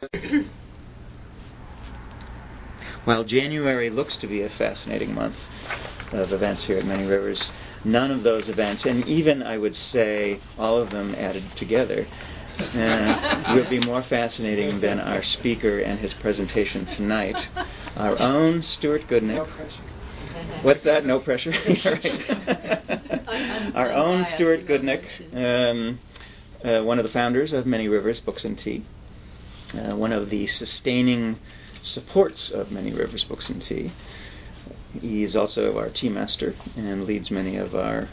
While January looks to be a fascinating month of events here at Many Rivers, none of those events, and even I would say all of them added together, will be more fascinating than our speaker and his presentation tonight. Our own Stuart Goodnick. No pressure. What's that? No pressure? Our own Stuart Goodnick, one of the founders of Many Rivers Books and Tea, one of the sustaining supports of Many Rivers Books and Tea. He's also our tea master and leads many of our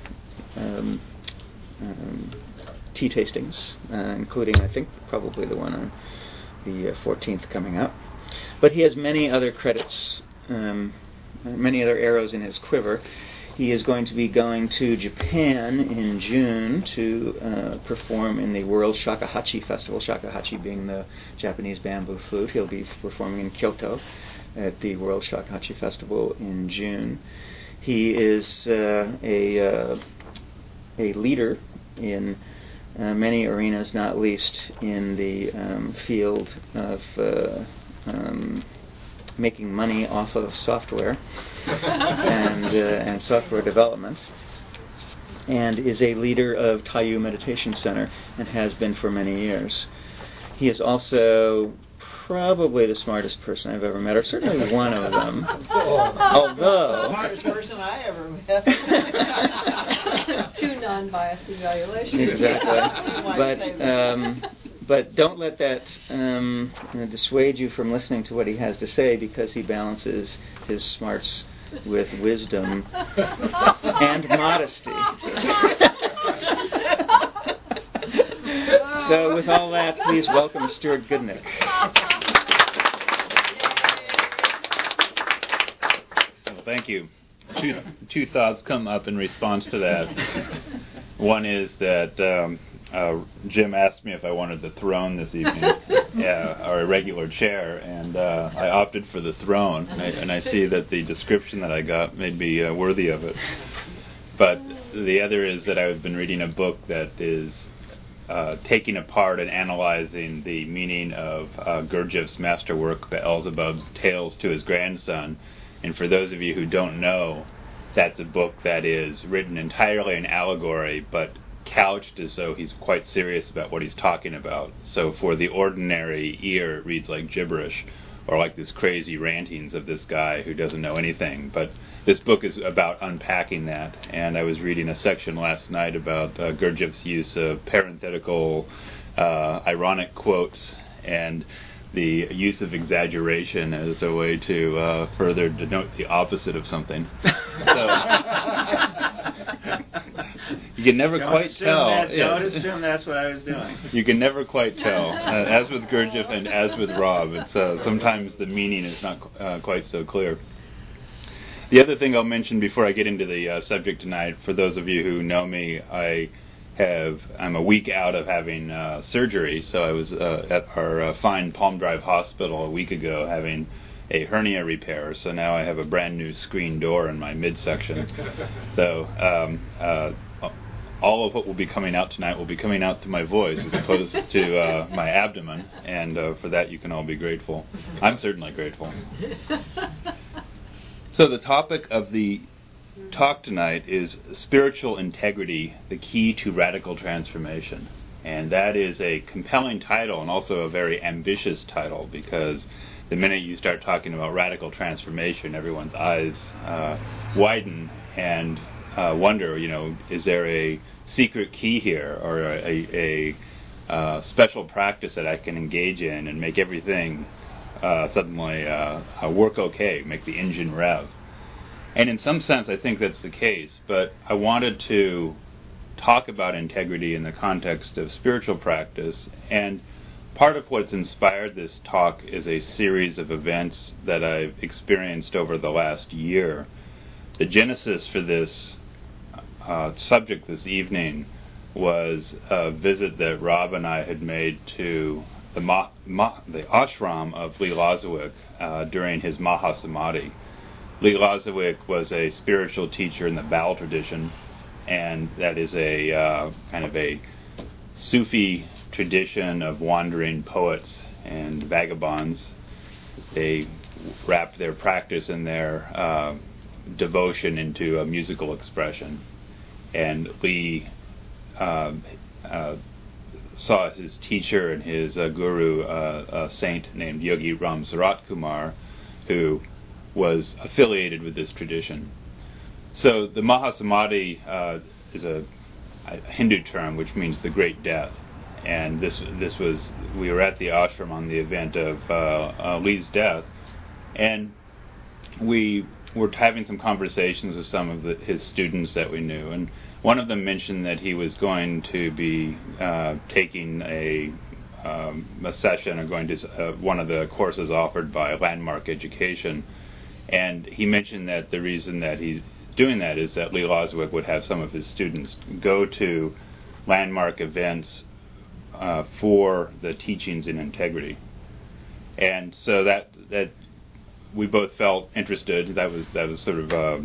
tea tastings, including, I think, probably the one on the 14th coming up. But he has many other credits, many other arrows in his quiver. He is going to be going to Japan in June to perform in the World Shakuhachi Festival, shakuhachi being the Japanese bamboo flute. He'll be performing in Kyoto at the World Shakuhachi Festival in June. He is a leader in many arenas, not least in the field of making money off of software and software development, and is a leader of Taiyu Meditation Center and has been for many years. He is also probably the smartest person I've ever met, or certainly one of them. Although, the smartest person I ever met. Two non-biased evaluations. Exactly. But don't let that dissuade you from listening to what he has to say, because he balances his smarts with wisdom and modesty. So with all that, please welcome Stuart Goodnick. Well, thank you. Two thoughts come up in response to that. One is that Jim asked me if I wanted the throne this evening, or a regular chair, and I opted for the throne, and I see that the description that I got made me worthy of it. But the other is that I've been reading a book that is taking apart and analyzing the meaning of Gurdjieff's masterwork, Beelzebub's Tales to His Grandson. And for those of you who don't know, that's a book that is written entirely in allegory, but couched as though he's quite serious about what he's talking about. So for the ordinary ear, it reads like gibberish, or like this crazy rantings of this guy who doesn't know anything. But this book is about unpacking that, and I was reading a section last night about Gurdjieff's use of parenthetical, ironic quotes, and the use of exaggeration as a way to further denote the opposite of something. So you can never quite tell. Don't assume that's what I was doing. You can never quite tell. As with Gurdjieff and as with Rob, it's sometimes the meaning is not quite so clear. The other thing I'll mention before I get into the subject tonight, for those of you who know me, I'm a week out of having surgery, so I was at our fine Palm Drive Hospital a week ago having a hernia repair, so now I have a brand new screen door in my midsection. So all of what will be coming out tonight will be coming out through my voice as opposed to my abdomen, and for that you can all be grateful. I'm certainly grateful. So the topic of the talk tonight is spiritual integrity, the key to radical transformation. And that is a compelling title and also a very ambitious title, because the minute you start talking about radical transformation, everyone's eyes widen and wonder, is there a secret key here, or a special practice that I can engage in and make everything suddenly work okay, make the engine rev. And in some sense, I think that's the case, but I wanted to talk about integrity in the context of spiritual practice, and part of what's inspired this talk is a series of events that I've experienced over the last year. The genesis for this subject this evening was a visit that Rob and I had made to the ashram of Lee Lozowick during his Mahasamadhi. Lee Lozowick was a spiritual teacher in the Baal tradition, and that is a kind of a Sufi tradition of wandering poets and vagabonds. They wrapped their practice and their devotion into a musical expression. And Lee saw his teacher and his guru, a saint named Yogi Ram Sarat Kumar, who was affiliated with this tradition. So the Mahasamadhi is a Hindu term which means the great death. And we were at the ashram on the event of Lee's death, and we were having some conversations with some of his students that we knew, and one of them mentioned that he was going to be taking a session or going to one of the courses offered by Landmark Education, and he mentioned that the reason that he's doing that is that Lee Lozowick would have some of his students go to Landmark events for the teachings in integrity, and so that we both felt interested. That was sort of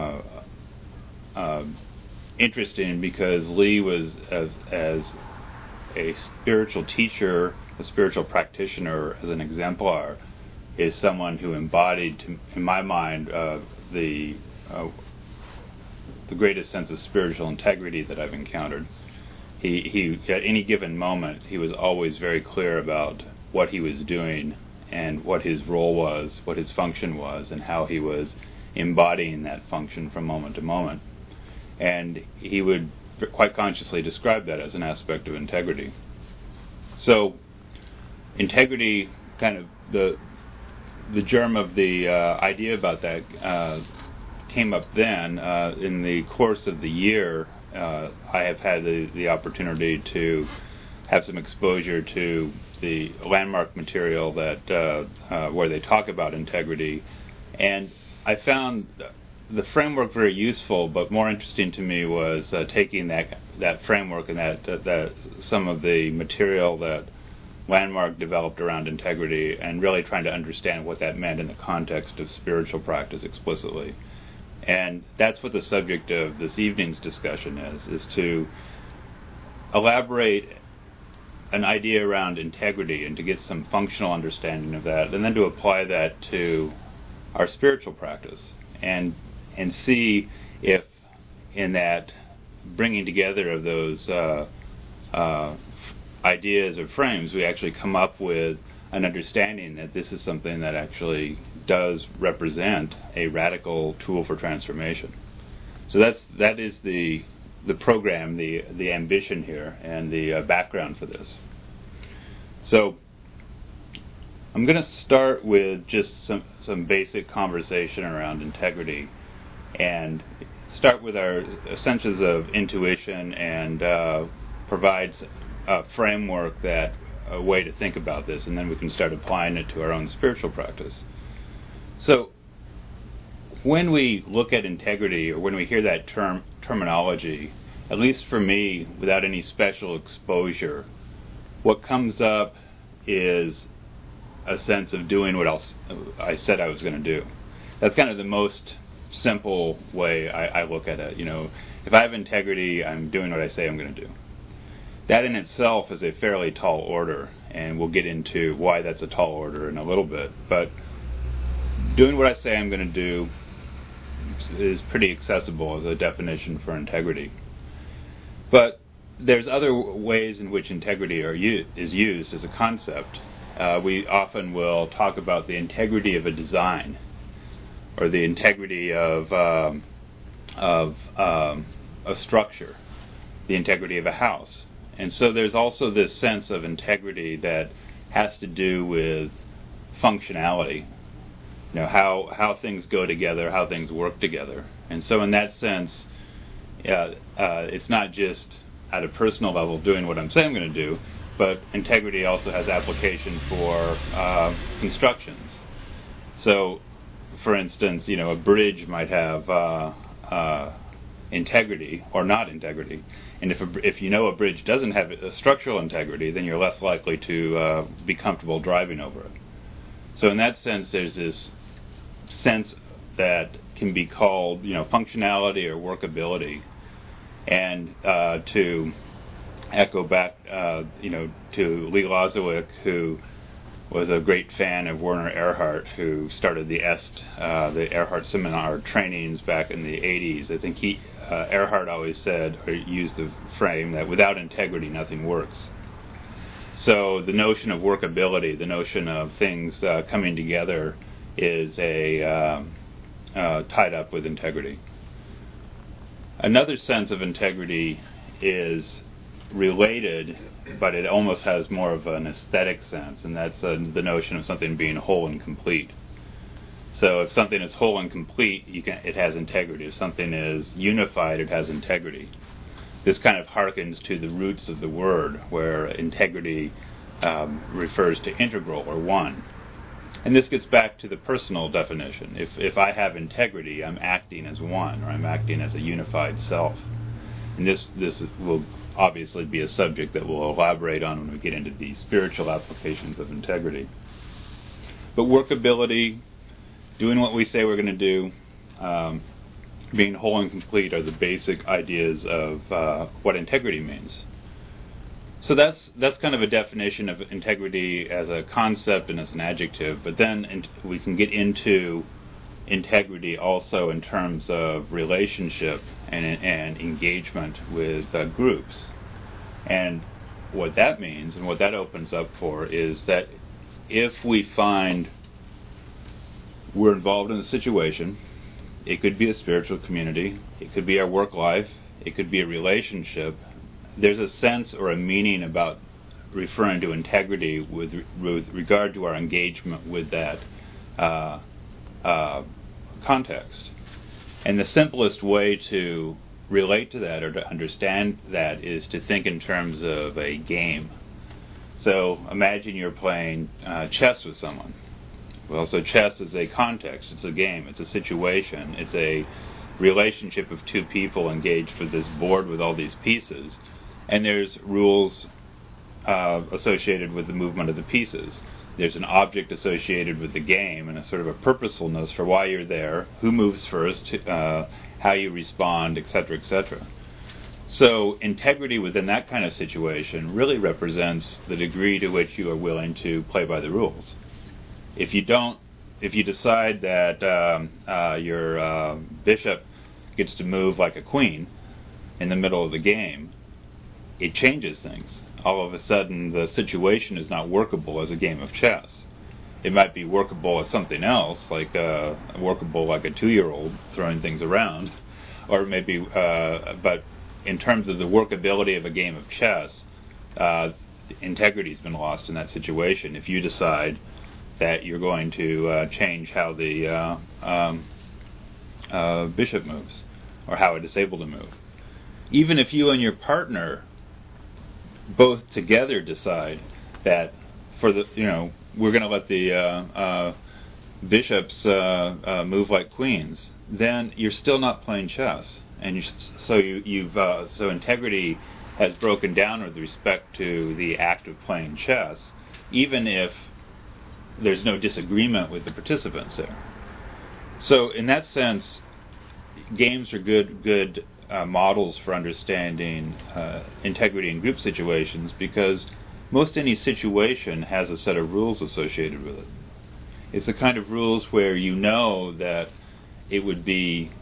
interesting because Lee was as a spiritual teacher, a spiritual practitioner, as an exemplar, is someone who embodied, in my mind, the greatest sense of spiritual integrity that I've encountered. He at any given moment, he was always very clear about what he was doing and what his role was, what his function was, and how he was embodying that function from moment to moment. And he would quite consciously describe that as an aspect of integrity. So integrity, kind of the germ of the idea about that came up then. In the course of the year, I have had the opportunity to have some exposure to the Landmark material that where they talk about integrity, and I found the framework very useful. But more interesting to me was taking that framework and that some of the material that Landmark developed around integrity and really trying to understand what that meant in the context of spiritual practice explicitly. And that's what the subject of this evening's discussion is to elaborate an idea around integrity and to get some functional understanding of that, and then to apply that to our spiritual practice and see if in that bringing together of those ideas or frames we actually come up with an understanding that this is something that actually does represent a radical tool for transformation. So that is the program, the ambition here, and the background for this. So I'm going to start with just some basic conversation around integrity, and start with our essentials of intuition, and provides a framework, that a way to think about this, and then we can start applying it to our own spiritual practice. So when we look at integrity, or when we hear that terminology, at least for me, without any special exposure, what comes up is a sense of doing what else I said I was going to do. That's kind of the most simple way I look at it. If I have integrity, I'm doing what I say I'm going to do. That in itself is a fairly tall order, and we'll get into why that's a tall order in a little bit. But doing what I say I'm going to do is pretty accessible as a definition for integrity. But there's other ways in which integrity is used as a concept. We often will talk about the integrity of a design, or the integrity of a structure, the integrity of a house. And so there's also this sense of integrity that has to do with functionality, how things go together, how things work together. And so in that sense, it's not just at a personal level doing what I'm saying I'm going to do, but integrity also has application for constructions. So, for instance, a bridge might have integrity or not integrity. And if a bridge doesn't have a structural integrity, then you're less likely to be comfortable driving over it. So in that sense, there's this sense that can be called, functionality or workability. And to echo back, to Lee Lozowick, who was a great fan of Werner Erhard, who started the Erhard Seminar trainings back in the 80s. I think Erhard always said, or used the frame, that without integrity, nothing works. So the notion of workability, the notion of things coming together, is tied up with integrity. Another sense of integrity is related, but it almost has more of an aesthetic sense, and that's the notion of something being whole and complete. So if something is whole and complete, it has integrity. If something is unified, it has integrity. This kind of harkens to the roots of the word, where integrity refers to integral or one. And this gets back to the personal definition. If I have integrity, I'm acting as one, or I'm acting as a unified self. And this will obviously be a subject that we'll elaborate on when we get into the spiritual applications of integrity. But workability, doing what we say we're going to do, being whole and complete are the basic ideas of what integrity means. So that's kind of a definition of integrity as a concept and as an adjective, but then we can get into integrity also in terms of relationship and engagement with groups. And what that means and what that opens up for is that if we find we're involved in a situation, it could be a spiritual community, it could be our work life, it could be a relationship, there's a sense or a meaning about referring to integrity with regard to our engagement with that context. And the simplest way to relate to that or to understand that is to think in terms of a game. So imagine you're playing chess with someone. Well, so chess is a context, it's a game, it's a situation, it's a relationship of two people engaged with this board with all these pieces. And there's rules associated with the movement of the pieces. There's an object associated with the game and a sort of a purposefulness for why you're there, who moves first, how you respond, etc., etc. So integrity within that kind of situation really represents the degree to which you are willing to play by the rules. If you decide that your bishop gets to move like a queen in the middle of the game, it changes things. All of a sudden, the situation is not workable as a game of chess. It might be workable as something else, like workable like a 2-year-old throwing things around, or maybe. But in terms of the workability of a game of chess, integrity's been lost in that situation. If you decide that you're going to change how the bishop moves, or how it is able to move, even if you and your partner both together decide that we're going to let the bishops move like queens, then you're still not playing chess, and so integrity has broken down with respect to the act of playing chess, even if there's no disagreement with the participants there. So in that sense, games are good models for understanding integrity in group situations, because most any situation has a set of rules associated with it. It's the kind of rules where you know that it would be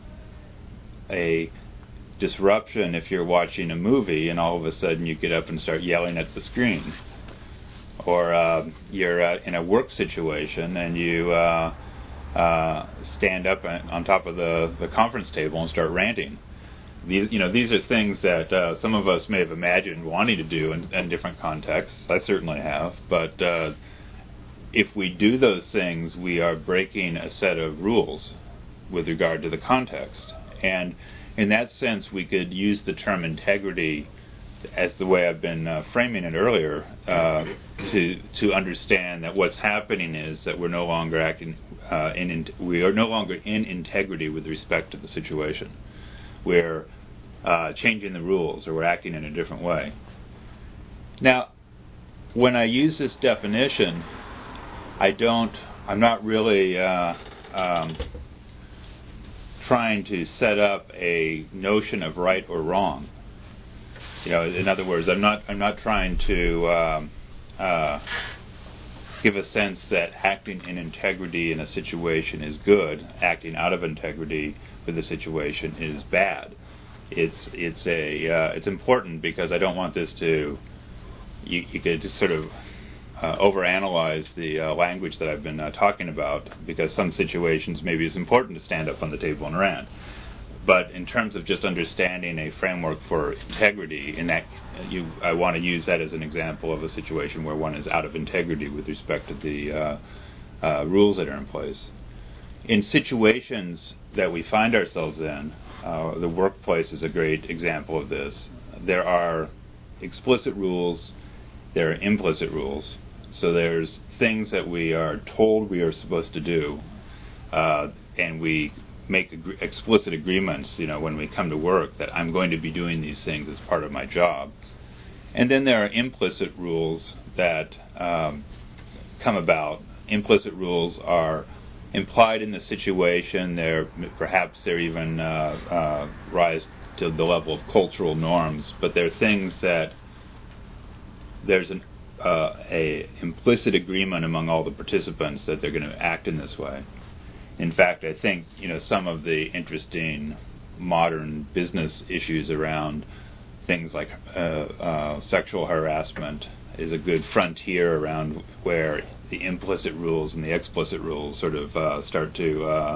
a disruption if you're watching a movie and all of a sudden you get up and start yelling at the screen. Or you're in a work situation and you stand up on top of the conference table and start ranting. These are things that some of us may have imagined wanting to do in different contexts. I certainly have. But if we do those things, we are breaking a set of rules with regard to the context. And in that sense, we could use the term integrity as the way I've been framing it earlier, to understand that what's happening is that we're no longer we are no longer in integrity with respect to the situation. We're changing the rules, or we're acting in a different way. Now, when I use this definition, I'm not really trying to set up a notion of right or wrong. In other words, I'm not trying to give a sense that acting in integrity in a situation is good, acting out of integrity with a situation is bad. It's important because I don't want this to you could just sort of overanalyze the language that I've been talking about, because some situations maybe it's important to stand up on the table and rant. But in terms of just understanding a framework for integrity, in that I want to use that as an example of a situation where one is out of integrity with respect to the rules that are in place. In situations that we find ourselves in, the workplace is a great example of this. There are explicit rules, there are implicit rules. So there's things that we are told we are supposed to do, and we make explicit agreements, when we come to work, that I'm going to be doing these things as part of my job. And then there are implicit rules that come about. Implicit rules are implied in the situation. Perhaps they're even rise to the level of cultural norms, but they're things that there's a implicit agreement among all the participants that they're going to act in this way. In fact, I think some of the interesting modern business issues around things like sexual harassment is a good frontier around where the implicit rules and the explicit rules sort of start to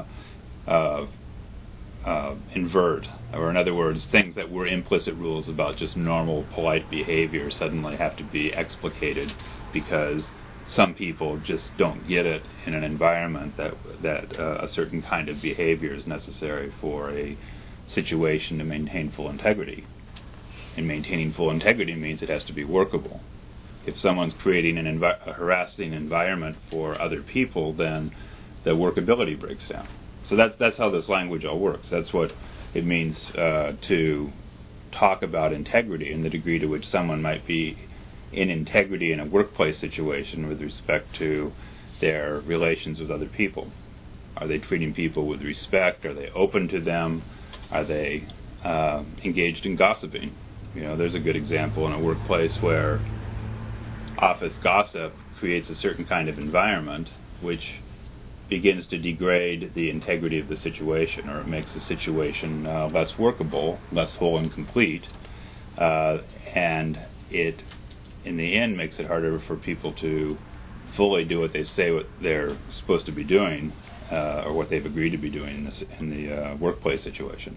invert. Or in other words, things that were implicit rules about just normal polite behavior suddenly have to be explicated because some people just don't get it in an environment that a certain kind of behavior is necessary for a situation to maintain full integrity. And maintaining full integrity means it has to be workable. If someone's creating a harassing environment for other people, then the workability breaks down. So that's how this language all works. That's what it means to talk about integrity and the degree to which someone might be in integrity in a workplace situation with respect to their relations with other people. Are they treating people with respect? Are they open to them? Are they engaged in gossiping? There's a good example in a workplace where office gossip creates a certain kind of environment which begins to degrade the integrity of the situation, or it makes the situation less workable, less whole and complete, and it in the end makes it harder for people to fully do what they say what they're supposed to be doing, or what they've agreed to be doing in the workplace situation.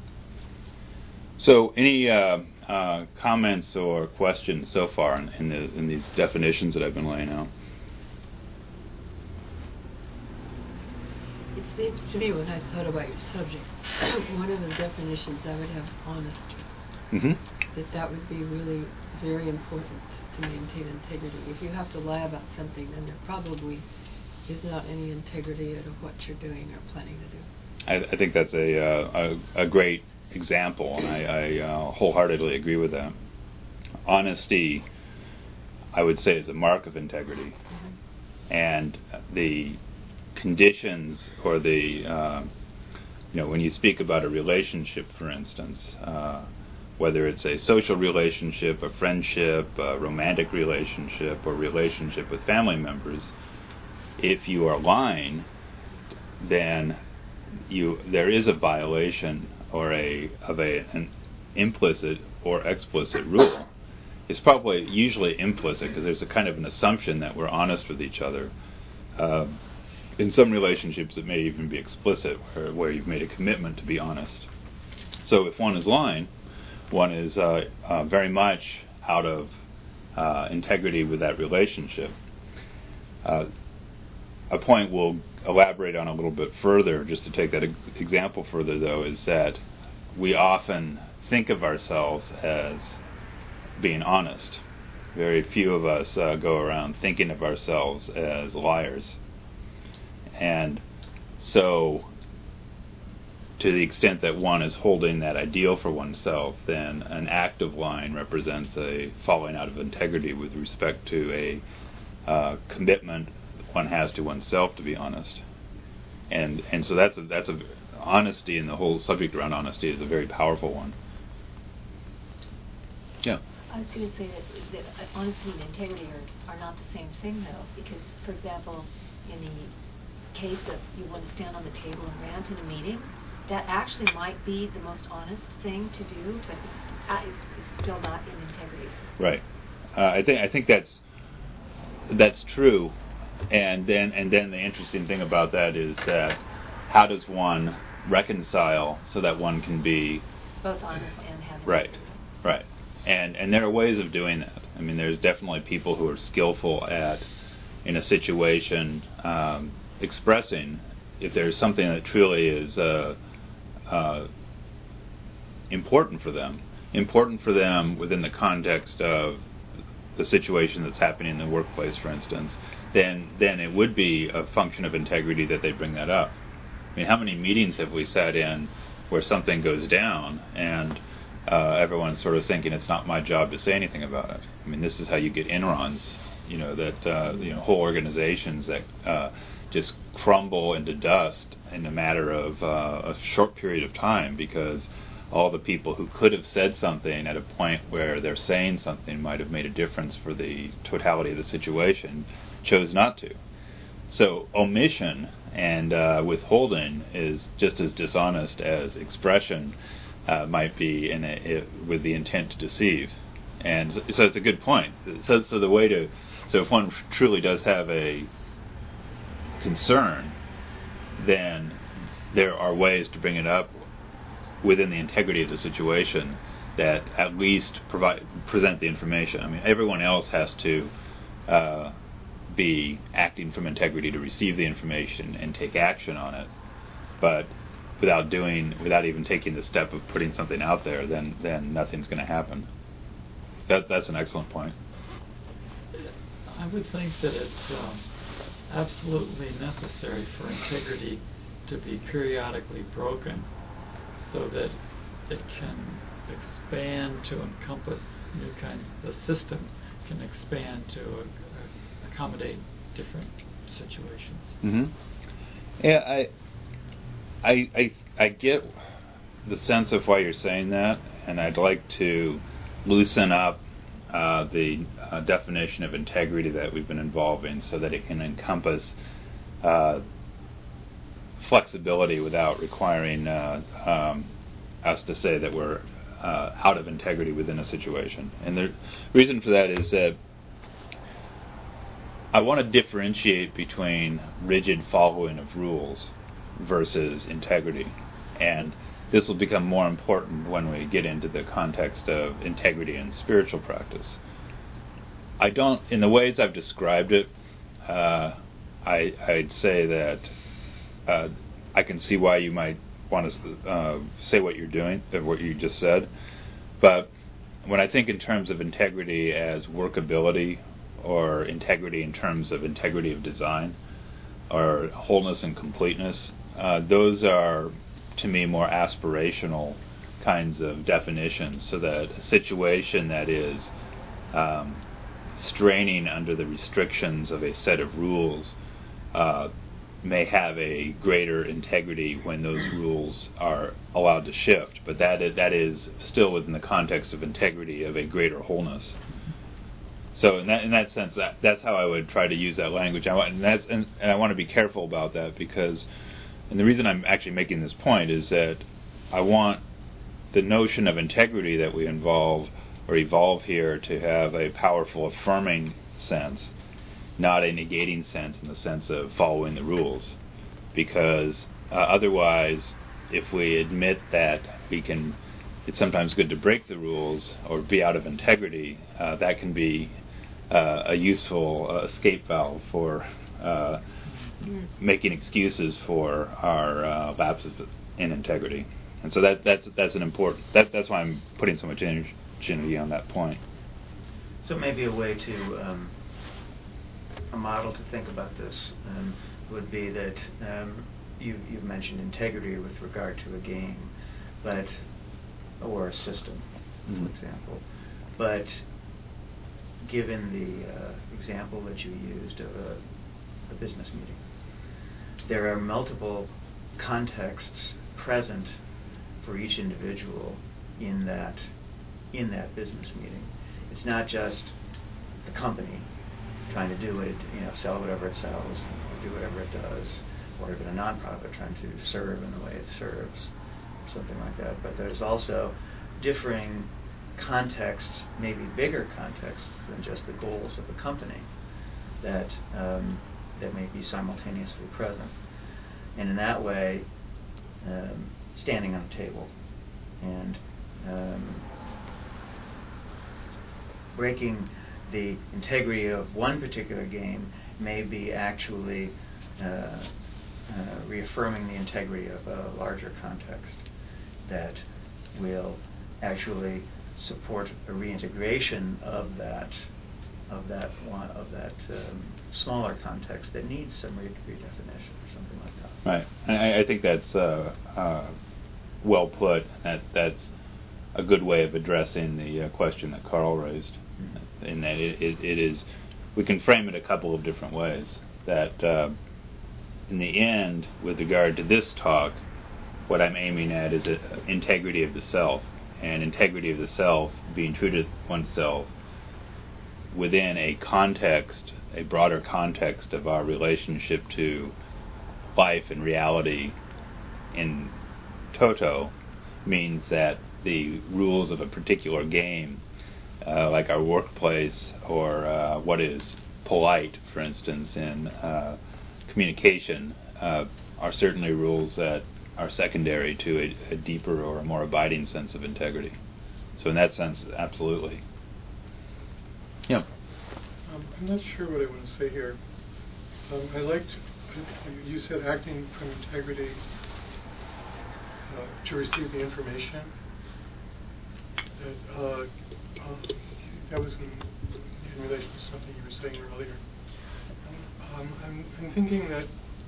So any comments or questions so far in these definitions that I've been laying out? It seems to me, when I thought about your subject, one of the definitions I would have honesty. Mm-hmm. That would be really very important to maintain integrity. If you have to lie about something, then there probably is not any integrity out of what you're doing or planning to do. I think that's a great example, and I wholeheartedly agree with that. Honesty, I would say, is a mark of integrity. Mm-hmm. And the conditions, or the when you speak about a relationship, for instance, whether it's a social relationship, a friendship, a romantic relationship, or relationship with family members, if you are lying, then there is a violation or an implicit or explicit rule. It's probably usually implicit because there's a kind of an assumption that we're honest with each other. In some relationships, it may even be explicit, where you've made a commitment to be honest. So if one is lying, one is very much out of integrity with that relationship. A point we'll elaborate on a little bit further, just to take that example further, though, is that we often think of ourselves as being honest. Very few of us go around thinking of ourselves as liars. And so, to the extent that one is holding that ideal for oneself, then an act of lying represents a falling out of integrity with respect to a commitment one has to oneself to be honest. And so that's a honesty, and the whole subject around honesty is a very powerful one. Yeah. I was going to say that honesty and integrity are not the same thing, though, because, for example, in the case of you want to stand on the table and rant in a meeting, that actually might be the most honest thing to do, but it's still not in integrity. Right. I think that's true, and then the interesting thing about that is that how does one reconcile so that one can be both honest and have integrity? Right. And there are ways of doing that. I mean, there's definitely people who are skillful at, in a situation, expressing if there's something that truly is important for them within the context of the situation that's happening in the workplace, for instance, then it would be a function of integrity that they bring that up. I mean, how many meetings have we sat in where something goes down and everyone's sort of thinking it's not my job to say anything about it? I mean, this is how you get Enrons, whole organizations that just crumble into dust in a matter of a short period of time, because all the people who could have said something at a point where they're saying something might have made a difference for the totality of the situation chose not to. So omission and withholding is just as dishonest as expression might be with the intent to deceive. And so it's a good point. So if one truly does have a concern, then there are ways to bring it up within the integrity of the situation that at least present the information. I mean, everyone else has to be acting from integrity to receive the information and take action on it, but without even taking the step of putting something out there, then nothing's going to happen. That's an excellent point. I would think that it's absolutely necessary for integrity to be periodically broken so that it can expand to encompass new kinds. The system can expand to accommodate different situations. Mm-hmm. Yeah, I get the sense of why you're saying that, and I'd like to loosen up the definition of integrity that we've been involving so that it can encompass flexibility without requiring us to say that we're out of integrity within a situation. And the reason for that is that I want to differentiate between rigid following of rules versus integrity. And this will become more important when we get into the context of integrity in spiritual practice. In the ways I've described it, I'd say that I can see why you might want to say what you're doing, what you just said. But when I think in terms of integrity as workability, or integrity in terms of integrity of design, or wholeness and completeness, those are, to me, more aspirational kinds of definitions, so that a situation that is straining under the restrictions of a set of rules may have a greater integrity when those rules are allowed to shift, but that is still within the context of integrity of a greater wholeness. So in that sense, that's how I would try to use that language. And I want to be careful about that, because, and the reason I'm actually making this point is that I want the notion of integrity that we evolve here to have a powerful affirming sense, not a negating sense in the sense of following the rules. Because otherwise, if we admit that it's sometimes good to break the rules or be out of integrity, that can be a useful escape valve for making excuses for our lapses in integrity. And so that's an important. That's why I'm putting so much energy on that point. So maybe a way to a model to think about this would be that you've mentioned integrity with regard to a game, or a system, for example. But given the example that you used of a business meeting, there are multiple contexts present for each individual in that business meeting. it's not just the company trying to do what it, sell whatever it sells, or do whatever it does, or even a nonprofit trying to serve in the way it serves, something like that. But there's also differing contexts, maybe bigger contexts than just the goals of the company that may be simultaneously present. And in that way, standing on a table and breaking the integrity of one particular game may be actually reaffirming the integrity of a larger context that will actually support a reintegration of that smaller context that needs some redefinition or something like that. Right, and I think that's well put. That's a good way of addressing the question that Carl raised. In that it is, we can frame it a couple of different ways. That in the end, with regard to this talk, what I'm aiming at is integrity of the self, and integrity of the self being true to oneself within a context, a broader context of our relationship to life and reality in toto, means that the rules of a particular game, like our workplace or what is polite, for instance, in communication, are certainly rules that are secondary to a deeper or a more abiding sense of integrity. So in that sense, absolutely. Yeah. I'm not sure what I want to say here. I liked, you said acting from integrity to receive the information. That was in relation to something you were saying earlier. I'm thinking that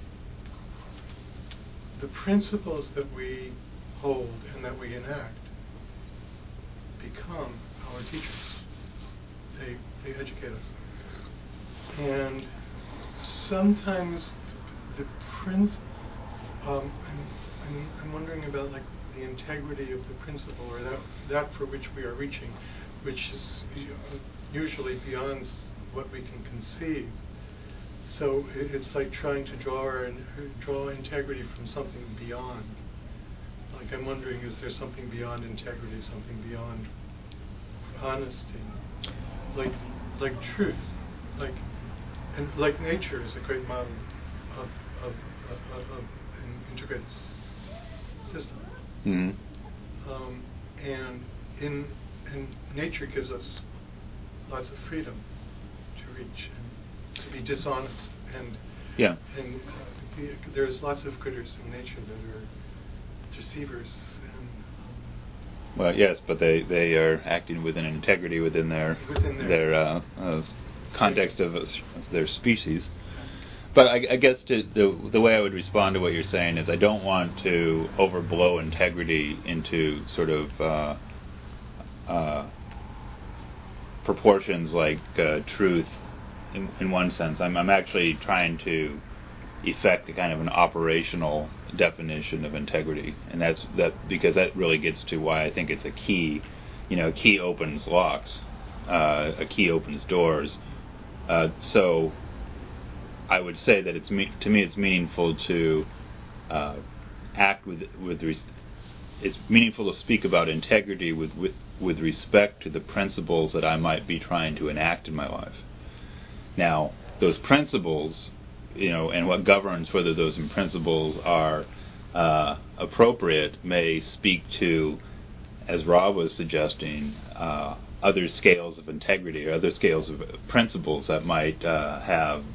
the principles that we hold and that we enact become our teachers. They educate us. And sometimes the I'm wondering about like the integrity of the principle, or that for which we are reaching, which is usually beyond what we can conceive. So it's like trying to draw integrity from something beyond. Like I'm wondering, is there something beyond integrity, something beyond honesty, like truth, like nature is a great model of an integrated system. Mm-hmm. And nature gives us lots of freedom to reach and to be dishonest, and there's lots of critters in nature that are deceivers. Well, yes, but they are acting with an integrity within their context of their species. But I guess the way I would respond to what you're saying is I don't want to overblow integrity into sort of proportions like truth in one sense. I'm actually trying to effect a kind of an operational definition of integrity, and that's because that really gets to why I think it's a key. A key opens locks, a key opens doors. So I would say that to me it's meaningful to act with it's meaningful to speak about integrity with respect to the principles that I might be trying to enact in my life. Now, those principles, and what governs whether those principles are appropriate may speak to, as Rob was suggesting, other scales of integrity or other scales of principles that might have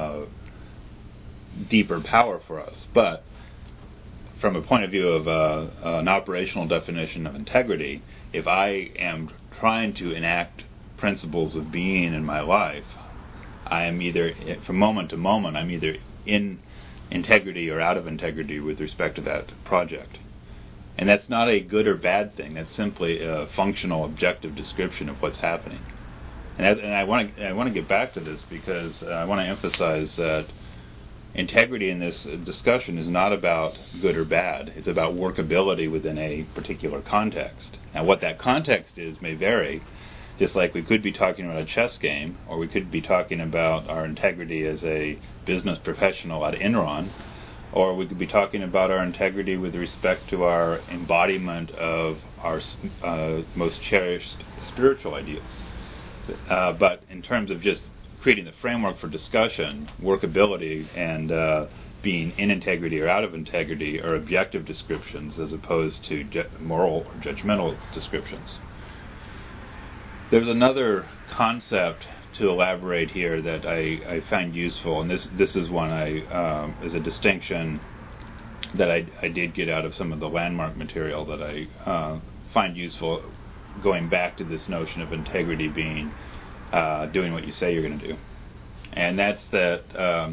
deeper power for us. But from a point of view of an operational definition of integrity, if I am trying to enact principles of being in my life, I am either, from moment to moment, I'm either in integrity or out of integrity with respect to that project. And that's not a good or bad thing. That's simply a functional, objective description of what's happening. And I want to get back to this because I want to emphasize that integrity in this discussion is not about good or bad. It's about workability within a particular context. Now, what that context is may vary, Just like we could be talking about a chess game, or we could be talking about our integrity as a business professional at Enron, or we could be talking about our integrity with respect to our embodiment of our most cherished spiritual ideals. But in terms of just creating the framework for discussion, workability, and being in integrity or out of integrity are objective descriptions as opposed to moral or judgmental descriptions. There's another concept to elaborate here that I find useful, and this is one is a distinction that I did get out of some of the landmark material that I find useful, going back to this notion of integrity being doing what you say you're going to do. And that's that,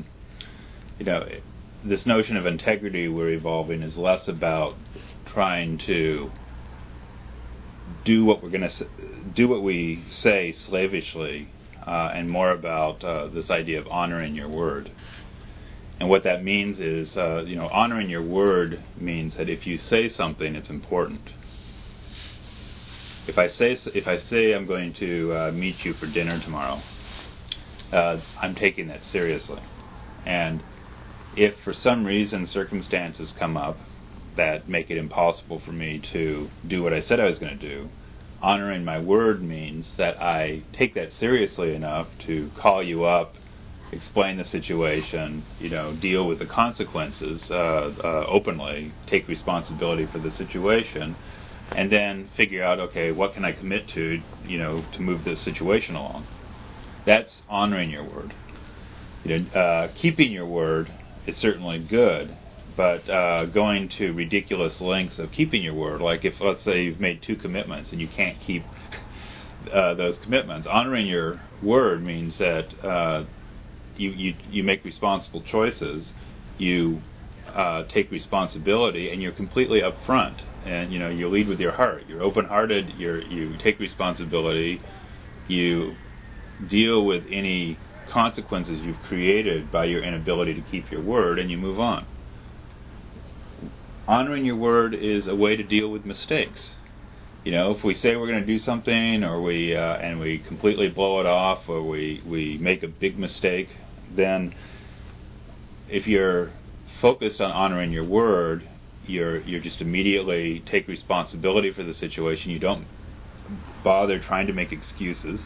this notion of integrity we're evolving is less about trying to do what we say slavishly, and more about this idea of honoring your word. And what that means is, honoring your word means that if you say something, it's important. If I say I'm going to meet you for dinner tomorrow, I'm taking that seriously. And if for some reason circumstances come up that make it impossible for me to do what I said I was going to do, honoring my word means that I take that seriously enough to call you up, explain the situation, deal with the consequences openly, take responsibility for the situation, and then figure out, okay, what can I commit to move this situation along. That's honoring your word. Keeping your word is certainly good, but going to ridiculous lengths of keeping your word, like if, let's say, you've made 2 commitments and you can't keep those commitments, honoring your word means that you make responsible choices, you take responsibility, and you're completely upfront, and you lead with your heart. You're open-hearted. You take responsibility. You deal with any consequences you've created by your inability to keep your word, and you move on. Honoring your word is a way to deal with mistakes. If we say we're going to do something, or we completely blow it off, or we make a big mistake, then if you're focused on honoring your word, you're just immediately take responsibility for the situation. You don't bother trying to make excuses.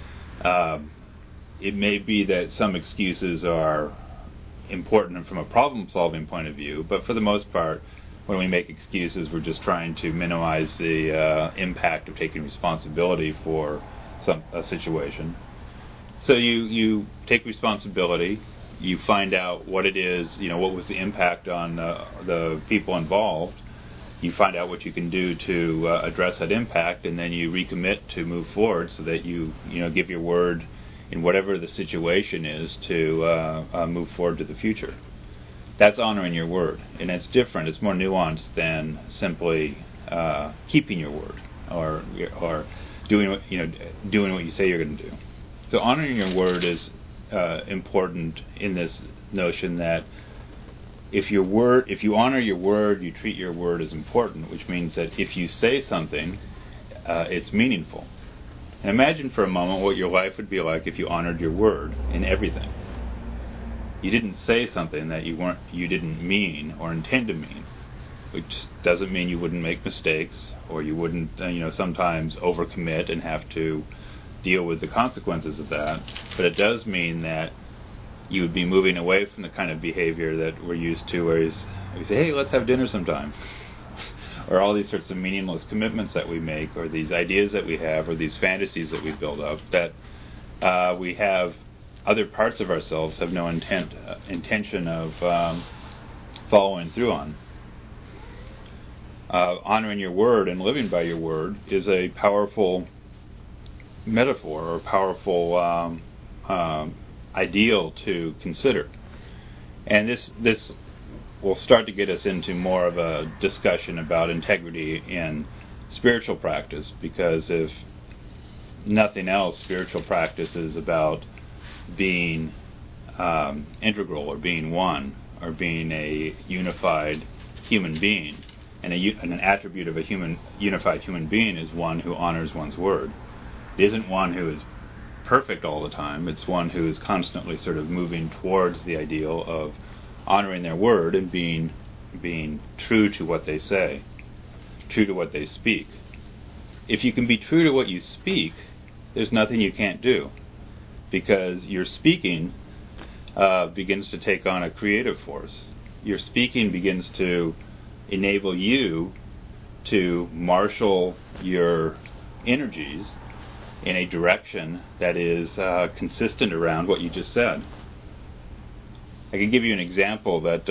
It may be that some excuses are important from a problem-solving point of view, but for the most part, when we make excuses, we're just trying to minimize the impact of taking responsibility for a situation. So you take responsibility, you find out what it is, what was the impact on the people involved, you find out what you can do to address that impact, and then you recommit to move forward so that you give your word in whatever the situation is to move forward to the future. That's honoring your word, and it's different. It's more nuanced than simply keeping your word or doing what you say you're going to do. So honoring your word is important in this notion that if you honor your word, you treat your word as important, which means that if you say something, it's meaningful. And imagine for a moment what your life would be like if you honored your word in everything. You didn't say something that you didn't mean or intend to mean, which doesn't mean you wouldn't make mistakes, or you wouldn't sometimes overcommit and have to deal with the consequences of that. But it does mean that you would be moving away from the kind of behavior that we're used to, where you say, hey, let's have dinner sometime, or all these sorts of meaningless commitments that we make, or these ideas that we have, or these fantasies that we build up that we have other parts of ourselves have no intention of following through on. Honoring your word and living by your word is a powerful metaphor or powerful ideal to consider. And this will start to get us into more of a discussion about integrity in spiritual practice, because if nothing else, spiritual practice is about being integral, or being one, or being a unified human being. And an attribute of a unified human being is one who honors one's word. It isn't one who is perfect all the time. It's one who is constantly sort of moving towards the ideal of honoring their word and being true to what they say, true to what they speak. If you can be true to what you speak, there's nothing you can't do, because your speaking begins to take on a creative force. Your speaking begins to enable you to marshal your energies in a direction that is consistent around what you just said. I can give you an example that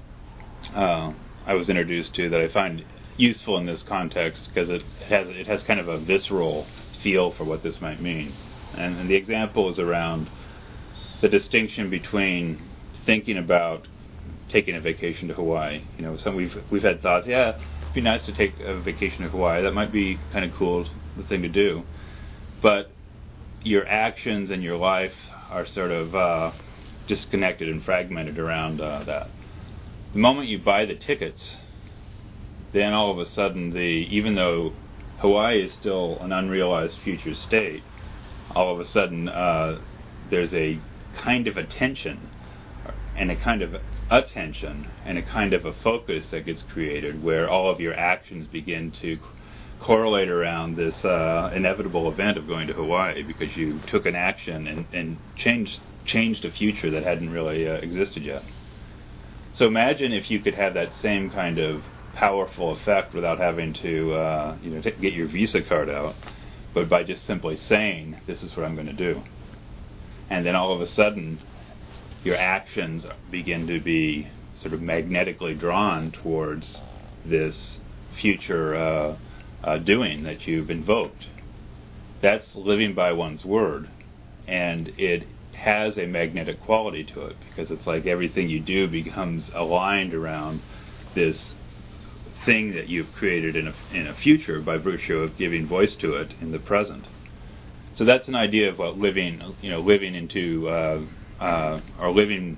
I was introduced to that I find useful in this context, because it has kind of a visceral feel for what this might mean. And the example is around the distinction between thinking about taking a vacation to Hawaii. You know, we've had thoughts, yeah, it'd be nice to take a vacation to Hawaii. That might be kind of cool, the thing to do. But your actions and your life are sort of disconnected and fragmented around that. The moment you buy the tickets, then all of a sudden, even though Hawaii is still an unrealized future state, all of a sudden there's a kind of attention and a kind of attention and a kind of a focus that gets created, where all of your actions begin to correlate around this inevitable event of going to Hawaii, because you took an action and changed a future that hadn't really existed yet. So imagine if you could have that same kind of powerful effect without having to get your Visa card out, but by just simply saying, this is what I'm going to do. And then all of a sudden, your actions begin to be sort of magnetically drawn towards this future doing that you've invoked. That's living by one's word, and it has a magnetic quality to it, because it's like everything you do becomes aligned around this thing that you've created in a future by virtue of giving voice to it in the present. So that's an idea of what living into or living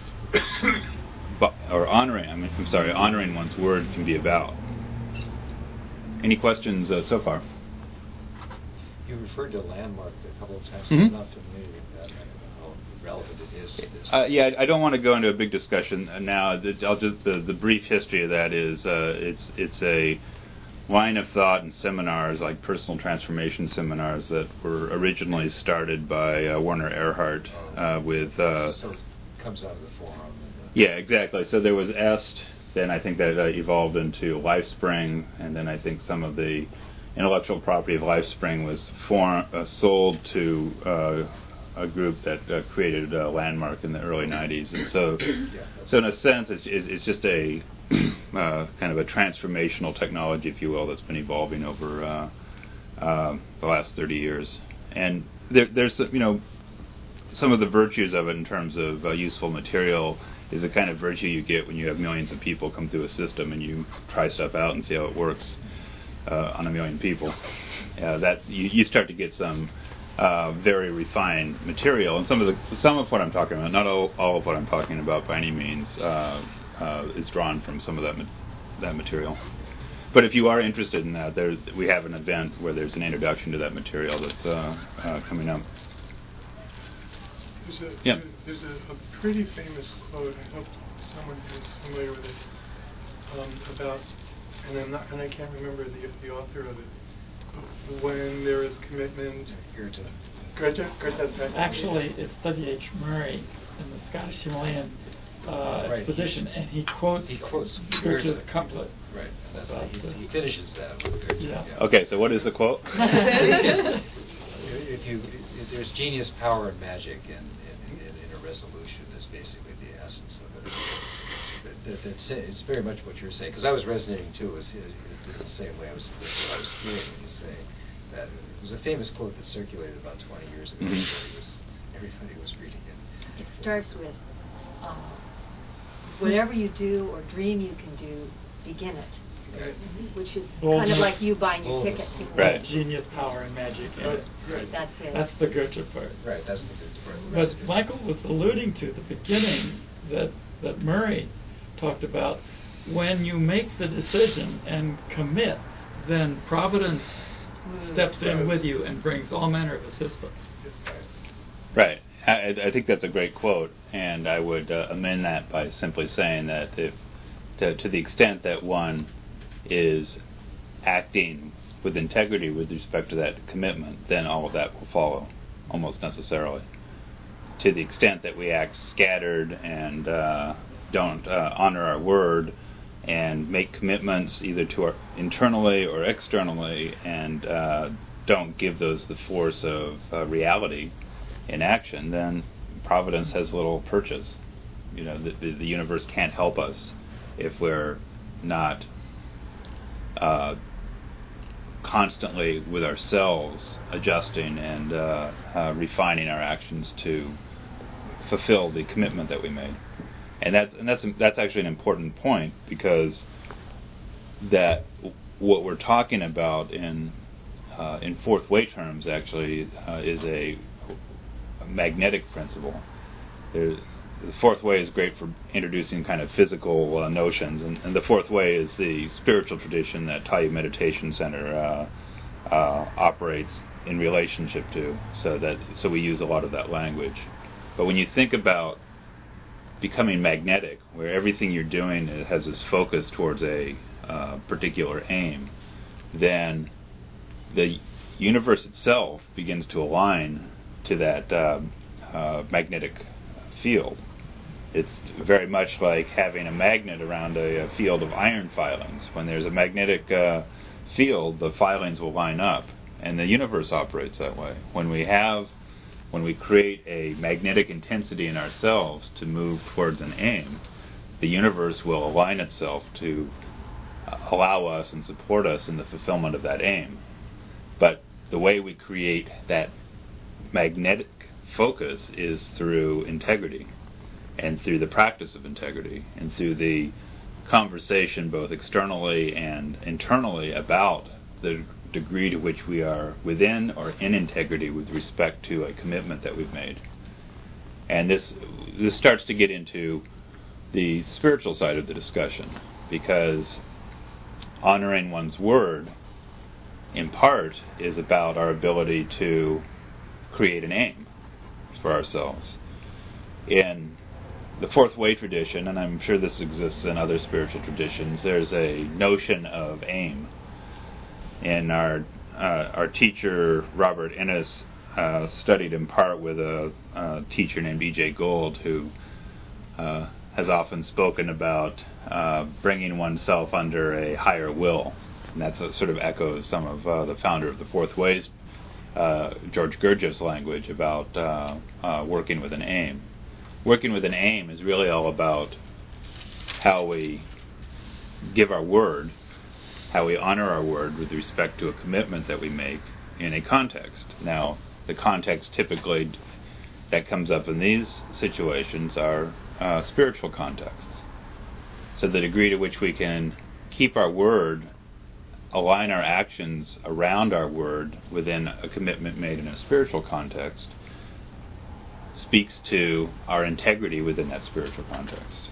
or honoring one's word can be about. Any questions so far? You referred to landmark a couple of times. Mm-hmm. I'm not familiar with that. I don't know how relevant it is to this. Yeah, I don't want to go into a big discussion now. I'll just the brief history of that is it's a line of thought and seminars, like personal transformation seminars, that were originally started by Werner Erhard with. So it comes out of the forum. Yeah, exactly. So there was EST. Then I think that evolved into LifeSpring, and then I think some of the intellectual property of LifeSpring was sold to a group that created a Landmark in the early 90s. And so in a sense, it's just a kind of a transformational technology, if you will, that's been evolving over the last 30 years. And there's some of the virtues of it in terms of useful material is the kind of virtue you get when you have millions of people come through a system and you try stuff out and see how it works on a million people. That you start to get some very refined material, and some of what I'm talking about, not all of what I'm talking about by any means, is drawn from some of that material. But if you are interested in that, we have an event where there's an introduction to that material that's coming up. There's a pretty famous quote. I hope someone is familiar with it. About, and I can't remember the author of it. When there is commitment. Goethe. Actually, it's W.H. Murray in the Scottish Himalayan Expedition, and he quotes Goethe's couplet. Right. He finishes that with Goethe. Yeah. Okay, so what is the quote? If there's genius, power, and magic in a resolution, is basically the essence of it. It's very much what you're saying, because I was resonating too. It was the same way I was feeling when you say that. It was a famous quote that circulated about 20 years ago. Mm-hmm. Everybody was reading it. It starts with whatever you do or dream you can do, begin it. Right. Which is Boldness. kind of like you buying your ticket to Right. Genius, power, and magic. Right. That's it. That's the Goethe part. Right, that's the good part. But Michael was alluding to the beginning that Murray talked about. When you make the decision and commit, then Providence steps in with you and brings all manner of assistance. Right. I think that's a great quote, and I would amend that by simply saying that if, to the extent that one is acting with integrity with respect to that commitment, then all of that will follow, almost necessarily. To the extent that we act scattered and don't honor our word and make commitments either to our internally or externally and don't give those the force of reality in action, then Providence has little purchase. You know, the universe can't help us if we're not constantly with ourselves adjusting and refining our actions to fulfill the commitment that we made. And that's actually an important point, because that what we're talking about in fourth way terms actually is a magnetic principle. The fourth way is great for introducing kind of physical notions, and the fourth way is the spiritual tradition that Taiyu Meditation Center operates in relationship to. So we use a lot of that language. But when you think about becoming magnetic, where everything you're doing has this focus towards a particular aim, then the universe itself begins to align to that magnetic field. It's very much like having a magnet around a field of iron filings. When there's a magnetic field, the filings will line up, and the universe operates that way. When we create a magnetic intensity in ourselves to move towards an aim, the universe will align itself to allow us and support us in the fulfillment of that aim. But the way we create that magnetic focus is through integrity, and through the practice of integrity, and through the conversation both externally and internally about the degree to which we are within or in integrity with respect to a commitment that we've made. And this starts to get into the spiritual side of the discussion, because honoring one's word in part is about our ability to create an aim for ourselves. In the fourth way tradition, and I'm sure this exists in other spiritual traditions, there's a notion of aim. And our teacher, Robert Ennis, studied in part with a teacher named E.J. Gould, who has often spoken about bringing oneself under a higher will. And that sort of echoes some of the founder of the Fourth Ways, George Gurdjieff's language about working with an aim. Working with an aim is really all about how we give our word, how we honor our word with respect to a commitment that we make in a context. Now, the context typically that comes up in these situations are spiritual contexts. So the degree to which we can keep our word, align our actions around our word within a commitment made in a spiritual context, speaks to our integrity within that spiritual context.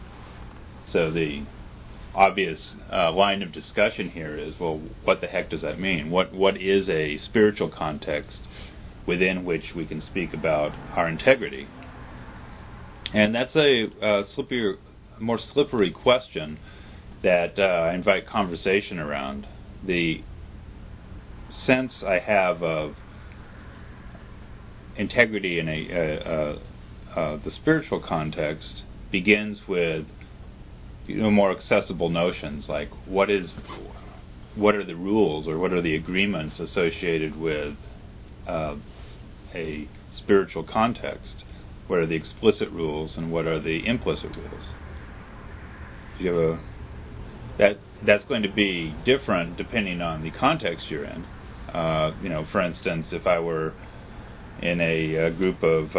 So the obvious line of discussion here is, well, what the heck does that mean? What is a spiritual context within which we can speak about our integrity? And that's a more slippery question that I invite conversation around. The sense I have of integrity in the spiritual context begins with more accessible notions, like what are the rules or what are the agreements associated with a spiritual context? What are the explicit rules and what are the implicit rules? You have that's going to be different depending on the context you're in. For instance, if I were in a group of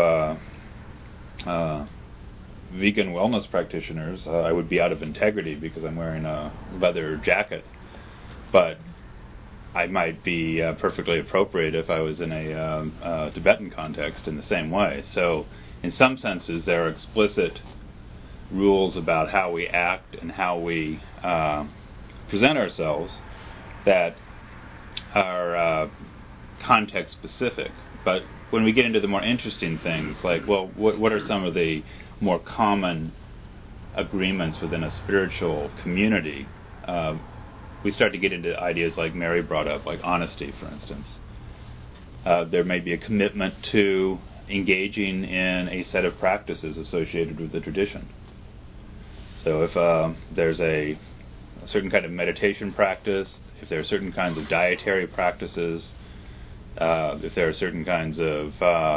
vegan wellness practitioners, I would be out of integrity because I'm wearing a leather jacket. But I might be perfectly appropriate if I was in a Tibetan context in the same way. So in some senses, there are explicit rules about how we act and how we present ourselves that context specific. But when we get into the more interesting things, like, well, what are some of the more common agreements within a spiritual community? We start to get into ideas like Mary brought up, like honesty, for instance. There may be a commitment to engaging in a set of practices associated with the tradition. So if there's a certain kind of meditation practice, if there are certain kinds of dietary practices, if there are certain kinds of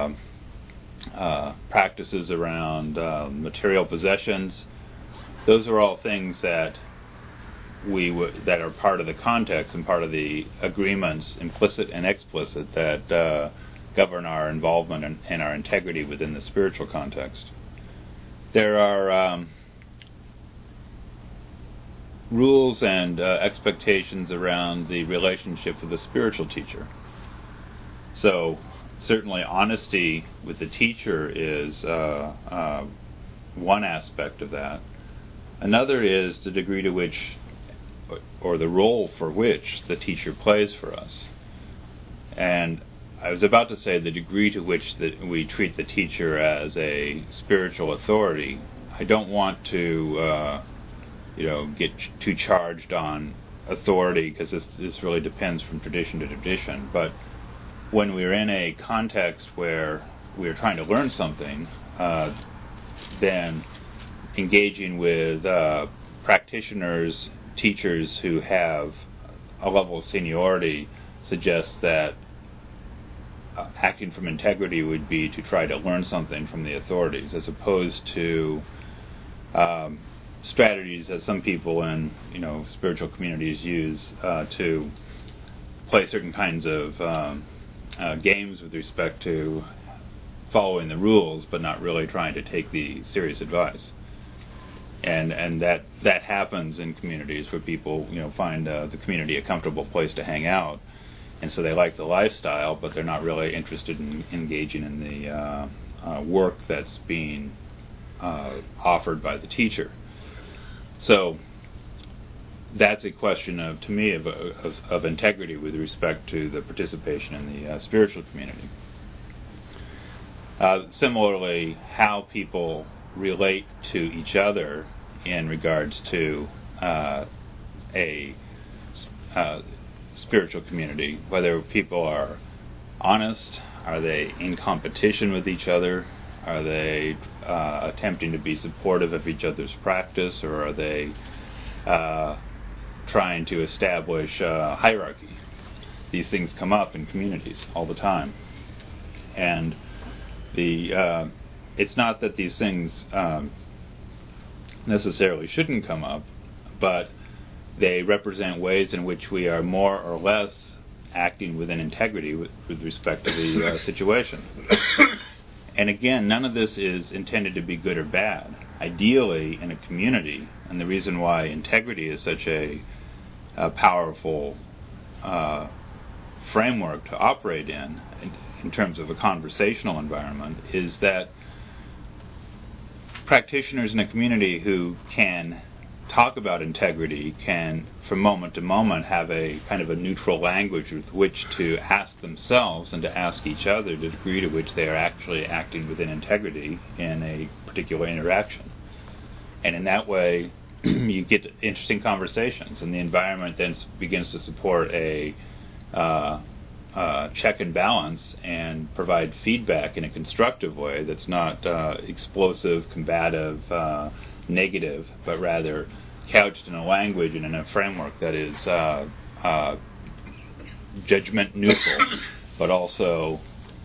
practices around material possessions, those are all things that that are part of the context and part of the agreements, implicit and explicit, that govern our involvement and our integrity within the spiritual context. There are rules and expectations around the relationship with the spiritual teacher. So certainly honesty with the teacher is one aspect of that. Another is the degree to which, or the role for which, the teacher plays for us. And I was about to say the degree to which we treat the teacher as a spiritual authority. I don't want to get too charged on authority, because this really depends from tradition to tradition. But when we're in a context where we're trying to learn something, then engaging with practitioners, teachers who have a level of seniority suggests that acting from integrity would be to try to learn something from the authorities, as opposed to strategies that some people in spiritual communities use to play certain kinds of games with respect to following the rules, but not really trying to take the serious advice. And that happens in communities where people find the community a comfortable place to hang out, and so they like the lifestyle, but they're not really interested in engaging in the work that's being offered by the teacher. So that's a question to me of integrity with respect to the participation in the spiritual community. Similarly, how people relate to each other in regards to a spiritual community, whether people are honest, are they in competition with each other, are they attempting to be supportive of each other's practice, or are they trying to establish hierarchy? These things come up in communities all the time, and it's not that these things necessarily shouldn't come up, but they represent ways in which we are more or less acting within integrity with respect to the situation. And again, none of this is intended to be good or bad. Ideally, in a community, and the reason why integrity is such a powerful framework to operate in terms of a conversational environment, is that practitioners in a community who can talk about integrity can, from moment to moment, have a kind of a neutral language with which to ask themselves and to ask each other the degree to which they are actually acting within integrity in a particular interaction. And in that way, you get interesting conversations, and the environment then begins to support a check and balance and provide feedback in a constructive way that's not explosive, combative, negative, but rather couched in a language and in a framework that is judgment neutral, but also